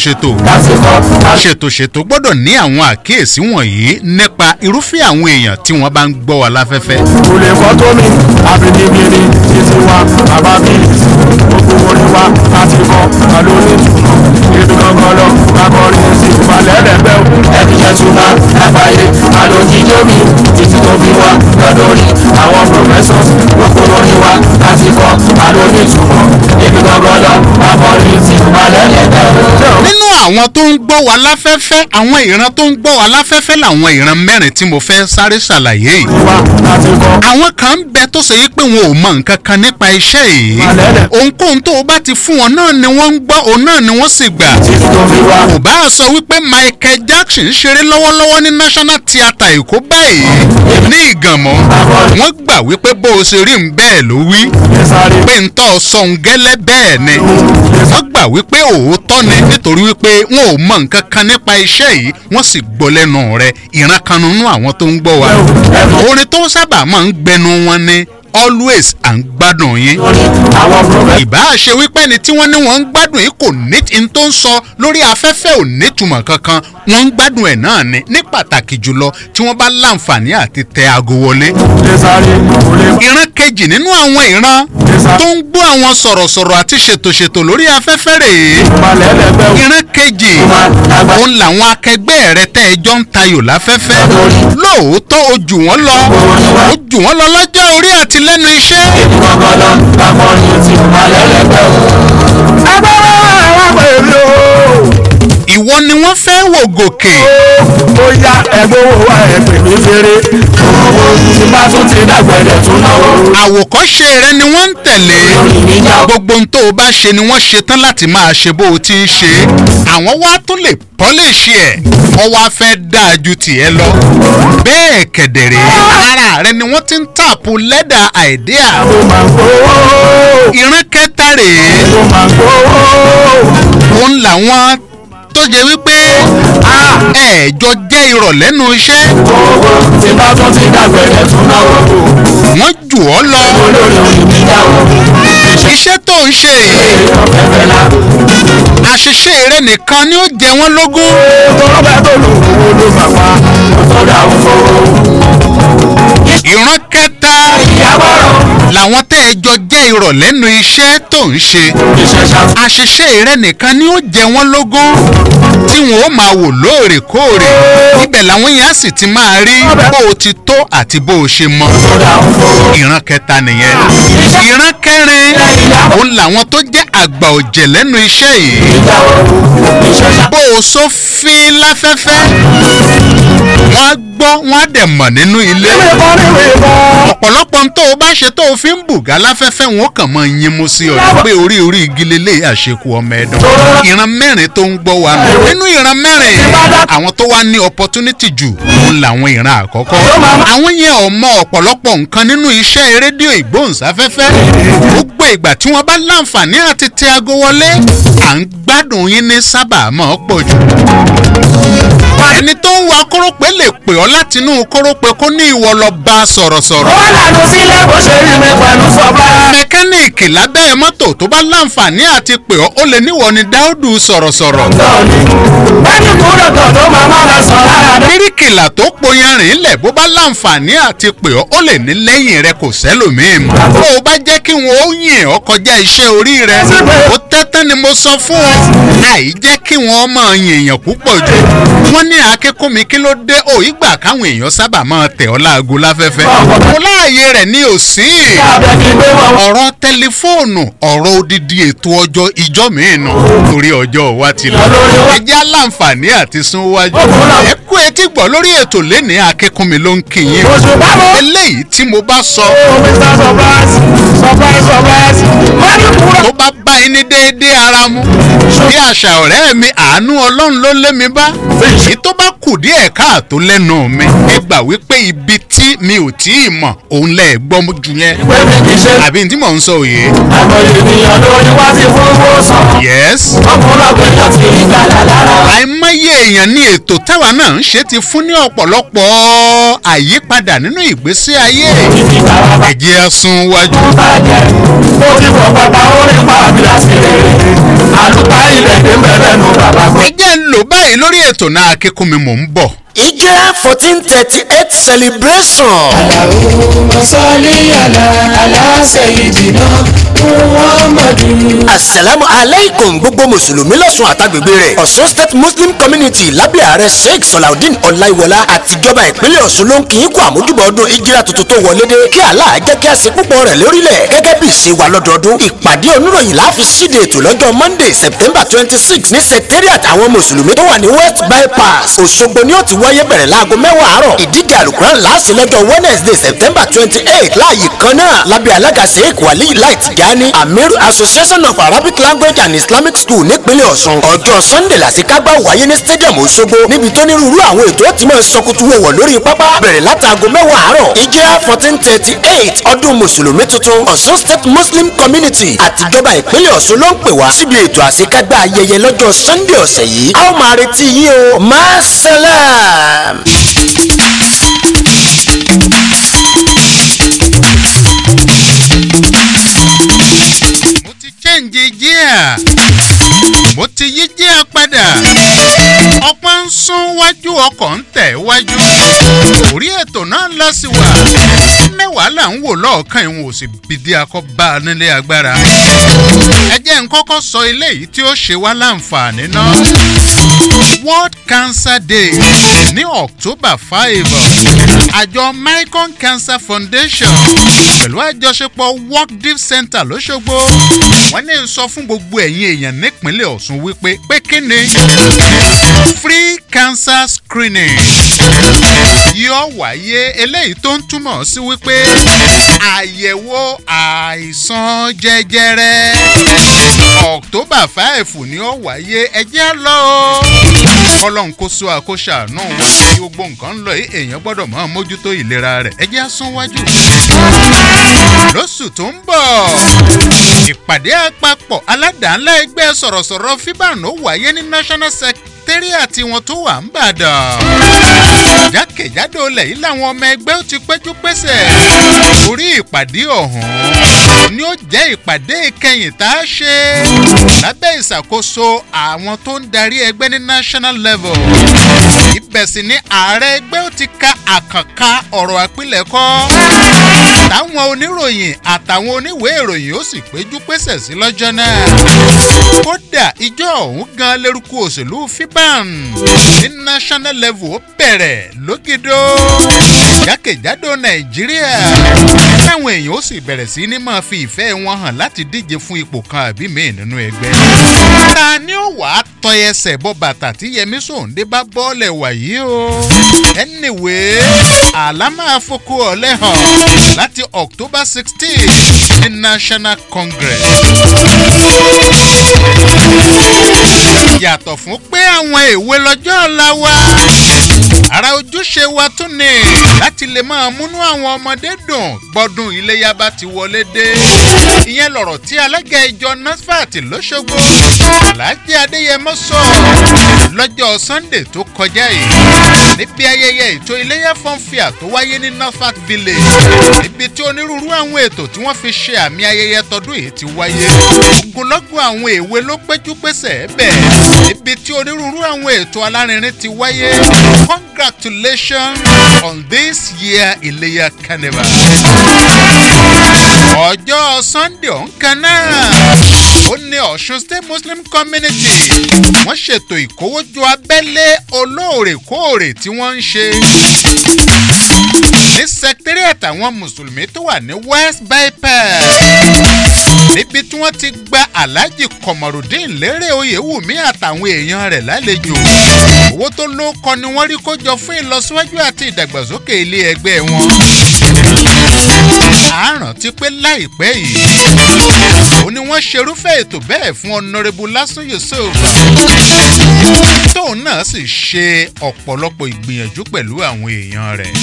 ṣètò gbọ́dọ̀ ní àwọn àkíyèsí wọ̀nyí nípa irúfẹ́ àwọn èèyàn tí wọ́n bá ń gbọ́ wa láfẹ́fẹ́. kò lè fọ́ tó mi àbínibíni títí wa bàbá mi gbogbo orin wa láti kọ́ àlóní ìtumọ̀ ìlú gangan lọ akọrin sí ìfàlẹ́ lẹ́gbẹ́ òkú ẹ̀díjẹ́ túmọ̀ àgbáyé àlòjíjọ́ mi títí tó fi wá lọ́dọ̀ọ́rí àwọn professors gbogbo orin wa láti kọ́ àlóní ìtumọ̀ ìlú gangan lọ akọrin sí ìfàlẹ́ lẹ́gbẹ́ òkú. nínú àwọn tó ń gbọ́ wa láfẹ́fẹ́ àwọn ìran tó ń gbọ́ wa láfẹ́fẹ́ làwọn ìran mẹ́rin tí mo fẹ́ sáré ṣàlàyé yìí. àwọn kan ń bẹ tó ṣe yí pé wọn ò mọ nǹkan kan nípa iṣẹ́ yìí. ohunkóhun tó o bá ti fún wọn náà ni wọ́n ń gbọ́ òun náà ni wọ́n sì gbà. kò bá a sọ wípé Michael Jackson ṣeré lọ́wọ́lọ́wọ́ ní National Theatre Èkó báyìí ní Ìgànmọ́. wọ́n gbà wípé bó o ṣe rí ń bẹ́ẹ̀ ló wí. pé ń tọ́ sọ̀hún gẹ́lẹ́ bẹ́ẹ̀ ni. wọ́n gbà wípé òótọ́ ni nítorí wípé wọn ò mọ nǹkan kan nípa iṣẹ́ yìí wọ́n sì gbọ́ lẹ́nu rẹ̀ ìran kan nínú àwọn tó ń gbọ́ wa. orin tó sábà máa ń gbẹnu wọn ni always à ń gbádùn yín. ìbá ṣe wípé ni tí wọ́n ní wọ́n ń gbádùn yín kò ní n tó ń sọ lórí afẹ́fẹ́ ò nítumọ̀ kankan wọ́n ń gbádùn ẹ̀ náà ni ní pàtàkì jùlọ tí wọ́n bá láǹfààní àti tẹ aago wọlé. ìran kejì nínú àwọn ìran tó ń gbọ́ àwọn sọ̀rọ̀sọ̀rọ̀ àti ṣètòṣètò lórí afẹ́fẹ́ rèé. ìran kejì òun làwọn akẹgbẹ́ rẹ tẹ́ ẹjọ́ ń tayò láfẹ́fẹ́. lóòótọ́ o jù wọ́n lọ lọ́jọ́ orí àti lẹ́nu iṣẹ́. ìwọ ni wọ́n fẹ́ wò gòkè. ó yá ẹgbẹ́ owó wa ẹ̀pẹ̀ mi fèrè owó tí bá tún ti dàgbẹ̀dẹ̀ tún náwó. àwòkọ́ṣe rẹ ni wọ́n ń tẹ̀lé. gbogbo ohun tó o bá ṣe ni wọ́n ṣe tán láti máa ṣe bó o ti ń ṣe. àwọn wá tún lè pọ́líṣì ẹ̀ wọ́n wá fẹ́ dáa ju tiẹ̀ lọ. bẹ́ẹ̀ kẹ̀dẹ̀rẹ̀ ara rẹ ni wọ́n ti ń tààpù lẹ́dà àìdíà. ìran kẹta rèé. òun làwọn tó jẹ wípé ẹ̀ẹ́jọ jẹ́ irọ́ lẹ́nu iṣẹ́. tí bá tún ti dàgbẹ̀dẹ̀ tún náwó. wọ́n jù ọ́ lọ. iṣẹ́ tó ń ṣe àṣìṣe rẹ nìkan ni ó jẹ wọ́n lógún. ìran kẹta làwọn tẹ́ ẹ jọ jẹ́ irọ́ lẹ́nu iṣẹ́ tó ń ṣe. àṣìṣe rẹ nìkan ni ó jẹ wọ́n lógún tí wọn ó máa wò lóòrèkóòrè. ibẹ̀ làwọn yẹn á sì ti máa rí bó o ti tó àti bó o ṣe mọ. ìran kẹta nìyẹn. ìran kẹrin òun làwọn tó jẹ́ àgbà ọ̀jẹ̀ lẹ́nu iṣẹ́ yìí. bó o sófin láfẹ́fẹ́ wọ́n á gbọ́ wọ́n á dẹ̀ mọ̀ nínú ilé. ọ̀pọ̀lọpọ̀ tó o bá ṣe tó o fi ń bùgá láfẹ́fẹ́ wọn kàn mọ́ yín mú sí ọ pé orí igi lélẹ̀ àṣekù ọmọ ẹ̀dán. ìran mẹ́rin tó ń gbọ́ wa nù. nínú ìran mẹ́rin àwọn tó wá ní opportunity jù òun làwọn ìran àkọ́kọ́. àwọn yẹn ò mọ ọ̀pọ̀lọpọ̀ nǹkan nínú iṣẹ́ rédíò ìgbóhùnsáfẹ́fẹ́. gbogbo ìgbà tí wọ́n bá láǹfààní àti tẹ aago wọlé à ń gbádùn yín ní sábà máa pọ̀ jù. ẹni tó ń wa kórópè lè pè ọ́ látinú kórópè kó ní ìwọ lọ bá sọ̀rọ̀sọ̀rọ̀. ó lànà sílẹ̀ bó ṣe rí mi pẹ̀lú sọ́ba. mẹkáníìkì lábẹ́ mọ́tò tó bá láǹfààní àti pè ọ́ ó lè níwọ ni Dáúdù sọ̀rọ̀sọ̀rọ̀. bẹ́ẹ̀ni kúrò tó tó máa má lọ sọ lára. bíríkìlà tó poyanrìn lẹ̀ bó bá láǹfààní àti pè ọ́ ó lè ní lẹ́yìn rẹ kò sẹ́lòmíì mọ́. bó o bá jẹ́ kí wọn ó yìn ọ́ kọjá iṣẹ́ orí rẹ ó tẹ́tẹ́ ni mo sọ fún ọ. àì jẹ́ kí wọ́n máa yin èèyàn púpọ̀ jù. wọ́n ní akínkúnmi kí ló dé ó ìgbà káwọn èèyàn sábà máa tẹ̀ ọ́ láago láfẹ́fẹ́. mo láàyè rẹ̀ ní òsì. ọ̀rọ̀ tẹlifóònù ọ̀rọ̀ odidi ètò ọjọ́ ìjọ mìíràn torí ọjọ́ wa ti lọ. ẹ jẹ́ aláǹfààní àti súnwájú. ẹ kú etí gbọ́ lórí ètò lẹ́nìí akínkúnmi ló ń kí yín. eléyìí tí mo bá sọ. tó bá bá yín ní déédéé ara mu. bí àṣà ọ̀rẹ́ mi àánú ọlọ́run ló lé mi bá. èyí tó bá kù díẹ̀ káàtó lẹ́nu mi. ẹ gbà wípé ibi tí mi ò tí ì mọ̀ òun lẹ̀ gbọ́ jù yẹn. àbí tí mò ń sọ òye. àmọ́ ènìyàn lórí wá sí fún wọ́sàn. yes. ọ̀pọ̀lọpọ̀ èèyàn ti rí gbàlà lára. àìmọye èèyàn ní ètò táwa náà ń ṣe ti fún ní ọ̀pọ̀lọpọ̀ àyípadà nínú ìgbésí ayé. ẹ jẹ́ á sún wájú. ó ti fọ bàbá orin pa àbílàsí rẹ̀ àlùpà ilẹ̀ dé mẹ́rẹ̀ nù bàbá. ẹ jẹ́ ń lò báyìí lórí ètò náà akínkúnmi mò ń bọ̀. ìjẹ́ 1438 celebration. Allahumma salli ala سيدنا محمد. asalaamu aleykum gbogbo mùsùlùmí lọ́sùn àtàgbègbè rẹ̀ ọ̀ṣun state muslim community lábẹ́ ààrẹ sheikh salaudeen ọláìwọlá àtijọba ìpínlẹ̀ ọ̀ṣun ló ń kí í kú àmójúbọ̀ ọdún ìjírà tuntun tó wọlé dé kí Allah jẹ́ kí a ṣe púpọ̀ rẹ̀ lórílẹ̀ gẹ́gẹ́ bí ìṣe wa lọ́dọọdún. ìpàdé oníròyìn láfi síde ètò lọ́jọ́ monday september 26 ní secretariat àwọn mùsùlùmí tó wà ní west bypass òṣogbo ni ó ti wáyé bẹ̀rẹ̀ láago 10 àárọ̀. ìdíje alukuran láàṣì lọ́jọ́ wednesday september 28 láàyè kan náà lábẹ́ alága sheikh wali light jani amir association of arabic language and islamic school nípínlẹ̀ ọ̀ṣun. ọjọ́ sunday làṣekágbá wáyé ní stadium òṣogbo níbi tó nírúurú àwọn ètò tí máa ń sọkútù wọ̀wọ̀ lórí pápá bẹ̀rẹ̀ látàgò 10 àárọ̀. ìjírà 1438 ọdún mùsùlùmí tuntun ọ̀ṣun state muslim community àtijọba ìpínlẹ̀ ọ̀ṣun ló ń pè wá síbi ètò àṣekágbá ayẹyẹ lọ́jọ́ sunday ọ̀sẹ̀ yìí. a ó máa retí yín o maasalam. change jíà mo ti yí jíà padà ọ̀pọ̀ ń sún wájú ọkọ̀ ń tẹ̀ wájú orí ètò náà lọ sí wa mẹ́wàá là ń wò lọ́ọ̀kan ìwọ̀n òsì bìdí akọ́bá nílé agbára ẹ jẹ́ n kọ́kọ́ sọ eléyìí tí ó ṣe wá láǹfààní náà World Cancer Day ní October 5 àjọ Micron Cancer Foundation pẹ̀lú àjọṣepọ̀ Work Deep Center lọ́ṣogbo wọ́n ní sọ fún gbogbo ẹ̀yin èèyàn nípínlẹ̀ Ọ̀ṣun wípé pé kí ni free cancer screening yóò wáyé eléyìí tó ń túmọ̀ sí wípé àyẹ̀wò àìsàn jẹjẹrẹ October 5 ni ó wáyé ẹjẹ́ lọ kọ́lọ́n kó sọ àkóṣà náà wọ́n tí gbogbo nǹkan ń lọ yìí èèyàn gbọ́dọ̀ máa mójútó ìlera rẹ̀ ẹjẹ́ sún wájú lóṣù tó ń bọ̀ ìpàdé àpapọ̀ aládàá-ńlá ẹgbẹ́ sọ̀rọ̀sọ̀rọ̀ FIBAN ó wáyé ní national secretariat wọn tó wà ń bàdàn jákèjádò ilẹ̀ yìí làwọn ọmọ ẹgbẹ́ ó ti péjú pésẹ̀ orí ìpàdé ọ̀hún ni ó jẹ́ ìpàdé ìkẹyìn tá a ṣe lábẹ́ ìṣàkóso àwọn tó ń darí ẹgbẹ́ ní national level ibẹ̀ sì ni ààrẹ ẹgbẹ́ ó ti ka àkànká ọ̀rọ̀ àpilẹ̀kọ táwọn oníròyìn àtàwọn oníwèé ìròyìn ó sì péjú pésẹ̀ sí lọ́jọ́ náà kódà ìjọ ọ̀hún gan lérúkú òṣèlú FIBAN ní national level ó bẹ̀rẹ̀ lógidó jákèjádò nàìjíríà táwọn èèyàn ó sì bẹ̀rẹ̀ sí ní máa fi ìfẹ́ wọn hàn láti díje fún ipò kan àbí míì nínú ẹgbẹ́. ta ni ó wàá tọ ẹsẹ̀ bọ bàtà tí Yẹmí Sòǹdé bá bọ́ọ̀lẹ̀ wàyí o. anyway àlá máa foko ọ̀lẹ́ hàn láti October 16 ní National Congress. yàtọ̀ fún pé àwọn èwe lọ́jọ́ ọ̀la wa ara ojúṣe wa tún ni láti lè máa múnú àwọn ọmọdé dùn gbọ́dún iléyá bá ti wọlé dé. ìyẹn lọ̀rọ̀ tí alága ìjọ NASFAT lọ́ṣogbo Alhaji Adéyẹmọ sọ lọ́jọ́ Sunday tó kọjá yìí níbi ayẹyẹ ètò iléyá fọ́nfìà tó wáyé ní NASFAT village níbi tí onírúurú àwọn ètò tí wọ́n fi ṣe àmì ayẹyẹ tọdún yìí ti wáyé. ogunlọ́gọ̀ àwọn èwe ló péjú pésẹ̀ bẹ́ẹ̀ níbi tí onírúurú àwọn ètò alárinrin ti wáyé. Congratulations on this year Iléyá Carnival. ọjọ́ Sunday ọ̀nkan náà ó ní Ọ̀ṣun State Muslim Community wọ́n ṣètò ìkówójọ abẹ́lé olóòrèkóòrè tí wọ́n ń ṣe ní secretariat àwọn mùsùlùmí tó wà ní West Bypass níbi tí wọ́n ti gba Alhaji Komarudeen Lérè Oyèwùmí àtàwọn èèyàn rẹ̀ lálejò. owó tó ló kọ ni wọ́n rí kó jọ fún ìlọsíwájú àti ìdàgbàsókè ilé ẹgbẹ́ wọn. a rántí pé láìpẹ́ yìí ó ní wọ́n ṣerúfẹ́ ètò bẹ́ẹ̀ fún Honourable Lásùn Yusuf tóun náà sì ṣe ọ̀pọ̀lọpọ̀ ìgbìyànjú pẹ̀lú àwọn èèyàn rẹ̀.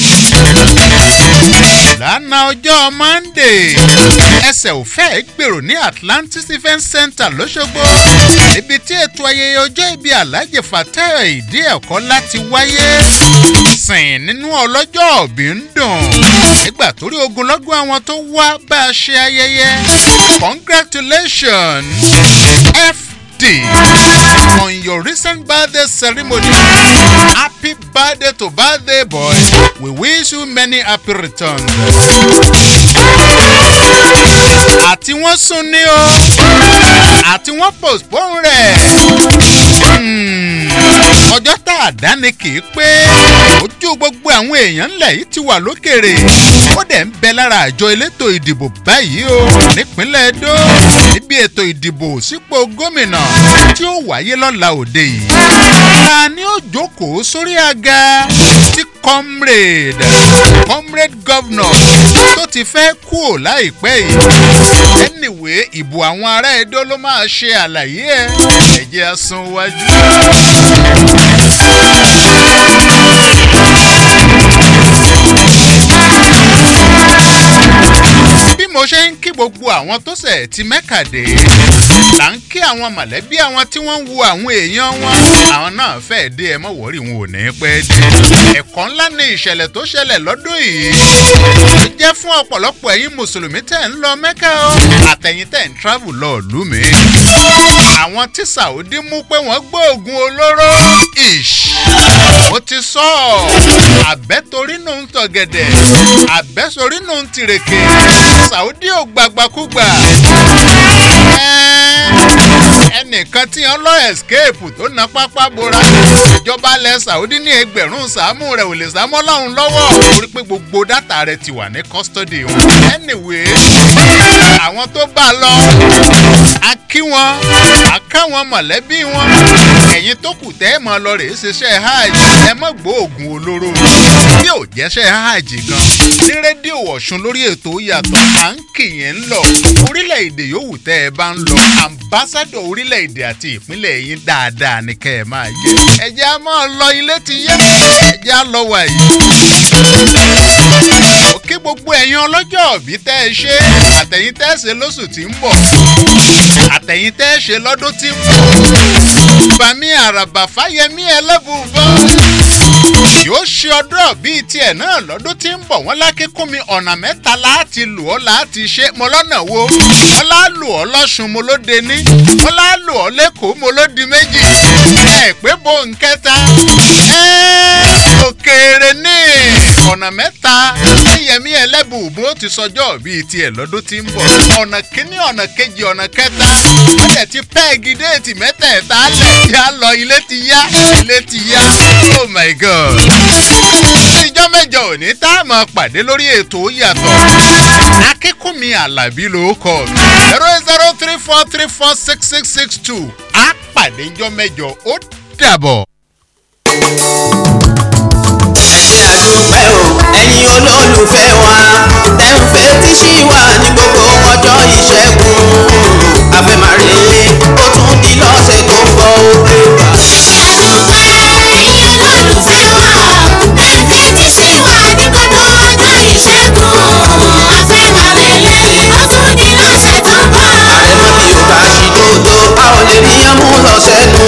lánàá ọjọ́ Monday ẹsẹ̀ ò fẹ́ gbèrò ní Atlantis Event Center lọ́ṣogbo níbi tí ètò ayẹyẹ ọjọ́ ìbí Alhaji Fatai Ìdíẹ̀kọ́ láti wáyé. sìn nínú ọlọ́jọ́ òbí ń dùn nígbà tó rí ogunlọ́gọ̀ àwọn tó wá bá a ṣe ayẹyẹ. Congratulations FD on your recent birthday ceremony. Happy birthday to birthday boy. We wish you many happy returns. wọ́n sún ní o àti wọ́n postpone rẹ̀ ọjọ́ tá a dání kì í pé ojú gbogbo àwọn èèyàn ńlẹ̀ yìí ti wà lókèrè ó dẹ̀ ń bẹ lára àjọ elétò ìdìbò báyìí o nípínlẹ̀ Edo níbi ètò ìdìbò sípò gómìnà tí ó wáyé lọ́la òde yìí ta ni ó jókòó sórí àga tí comrade governor tó ti fẹ́ kú ò láìpẹ́ yìí anyway ìbò àwọn ará Edo ló máa ṣe àlàyé ẹ jẹ́ á sún wájú. bí mo ṣe ń kí gbogbo àwọn tó ṣẹ̀ ti Mẹ́kà dé là ń kí àwọn mọ̀lẹ́bí àwọn tí wọ́n ń wo àwọn èèyàn wọn àwọn náà fẹ́ẹ́ dé ẹ mọ́ wọ́rí wọn ò ní pẹ́ dé ẹ̀kọ́ ńlá ni ìṣẹ̀lẹ̀ tó ṣẹlẹ̀ lọ́dún yìí ó jẹ́ fún ọ̀pọ̀lọpọ̀ ẹ̀yin mùsùlùmí tẹ̀ ń lọ Mẹ́kà o àtẹ̀yin tẹ̀ ń travel lọ ìlú mi àwọn tí Saudi mú pé wọ́n gbóògùn olóró mo ti sọ àbẹ́torínú ń tọ̀gẹ̀dẹ̀ àbẹ́sorínú ń tìrèké Saudi ò gbàgbàkúgbà ẹnìkan tí wọ́n lọ escape tó na pápá bora ìjọba ilẹ̀ Saudi ní ẹgbẹ̀rún sàámù rẹ̀ ò lè sàámọ́ lọ́hùn lọ́wọ́ torí pé gbogbo dátà rẹ̀ ti wà ní custody wọn anyway àwọn tó bá lọ a kí wọn a ká wọn mọ̀lẹ́bí wọn ẹ̀yin tó kù tẹ́ ẹ̀ mọ́ lọ rèé ṣiṣẹ́ hajj ẹ mọ́ gbóògùn olóró bí ò jẹ́ṣẹ́ hajj gan ní rédíò Ọ̀ṣun lórí ètò yàtọ̀ à ń kì yẹn ń lọ orílẹ̀-èdè yòówù tẹ́ ẹ bá ń lọ ambassadọ̀ orílẹ̀-èdè àti ìpínlẹ̀ yín dáadáa ni kẹ́ ẹ máa jẹ ẹ̀jẹ̀ á máa lọ ilé ti yẹ ẹ̀jẹ̀ á lọ wà yìí òkè gbogbo ẹ̀yin ọlọ́jọ́ òbí tẹ́ ẹ ṣe àtẹ̀yìn tẹ́ ẹ ṣe lóṣù tí ń bọ̀ àtẹ̀yìn tẹ́ ẹ ṣe lọ́dún tí ń bọ̀ bàmí àràbà fáyẹmí ẹlẹ́bùbọ́ yóò ṣe ọdún bíi tiẹ̀ náà lọ́dún tí ń bọ̀ wọ́n lákíkún mi ọ̀nà mẹ́ta láti lù ọ́ láti ṣe mo lọ́nà wo wọ́n lá lù ọ́ lọ́sùn mo ló de ní wọ́n lá lù ọ́ lẹ́kọ̀ọ́ mo ló di méjì ẹ̀ pé bó ń kẹta òkèèrè ní ọ̀nà mẹ́ta yẹmí ẹlẹ́bùbọ́ ti sọjọ́ bíi tiẹ̀ lọ́dún tí ń bọ̀ ọ̀nà kíní ọ̀nà kejì ọ̀nà kẹta wọ́n tẹ̀ ti pẹ́ẹ́gì déètì mẹ́tẹ̀ẹ̀ta lẹ̀ yá lọ ilé ti yá oh my god ìjọ mẹ́jọ òní tá a máa pàdé lórí ètò yàtọ̀ akínkùnmí Àlàbí ló kọ 00343466662 á pàdé ìjọ mẹ́jọ ó dàbọ̀. àdúpẹ́ o ẹ̀yin olólùfẹ́ wa tẹ̀ ń fetí sí wa ní gbogbo ọjọ́ ìṣẹ́gun àfẹ́màrèlé ó tún di lọ́sẹ̀ tó ń bọ̀ òkè wá. àdúpẹ́ ẹ̀yin olólùfẹ́ wa tẹ̀ ń fetí sí wa ní gbogbo ọjọ́ ìṣẹ́gun àfẹ́màrèlé ó tún di lọ́sẹ̀ tó ń bọ̀. àrẹ̀mọ bí o bá ṣì dòdò a ò lè rí ẹmú lọ́sẹ̀ nù.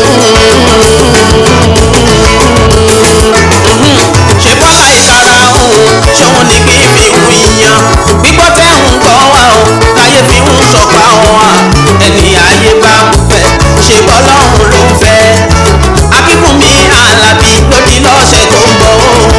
ṣe bọ́lá ìtara òun ṣòun ní kí n fi hùn ìyàn gbígbọ́ tẹ́ ń gbọ́ wa o láyé fi ń sọ̀pá wa ẹni ayé bá ń fẹ́ ṣe bọ́lá òun ló ń fẹ́ Akínkúnmí Àlàbí ló di lọ́sẹ̀ tó ń bọ̀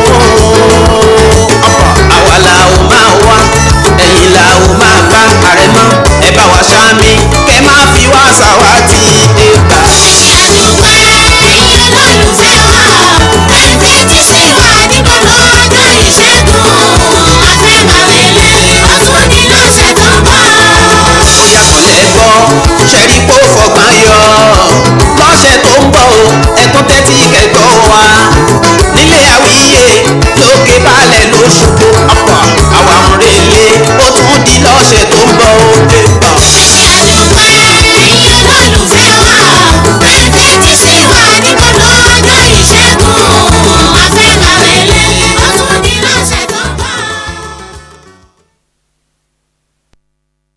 àwa la ò máa wá ẹ̀yin la ò máa bá àrẹ̀mọ ẹ bá wa ṣáàmì kẹ́ máa fi wá ṣàwátì ẹgbà. àdúpẹ́ ẹ̀yin olólùfẹ́ wa tẹ̀ ń fetí sí wa ní gbogbo ọjọ́ ìṣẹ́gun àfẹ́màrèlé ó tún di lọ́sẹ̀ tó ń bọ̀. Ìyàkọ̀lẹ̀ gbọ́ ṣẹ́rí kó fọgbọ́n yọ lọ́sẹ̀ tó ń bọ̀ o ẹ̀tún tẹ́tí kẹ́gbọ́ wa nílé Àwíyé lókè balẹ̀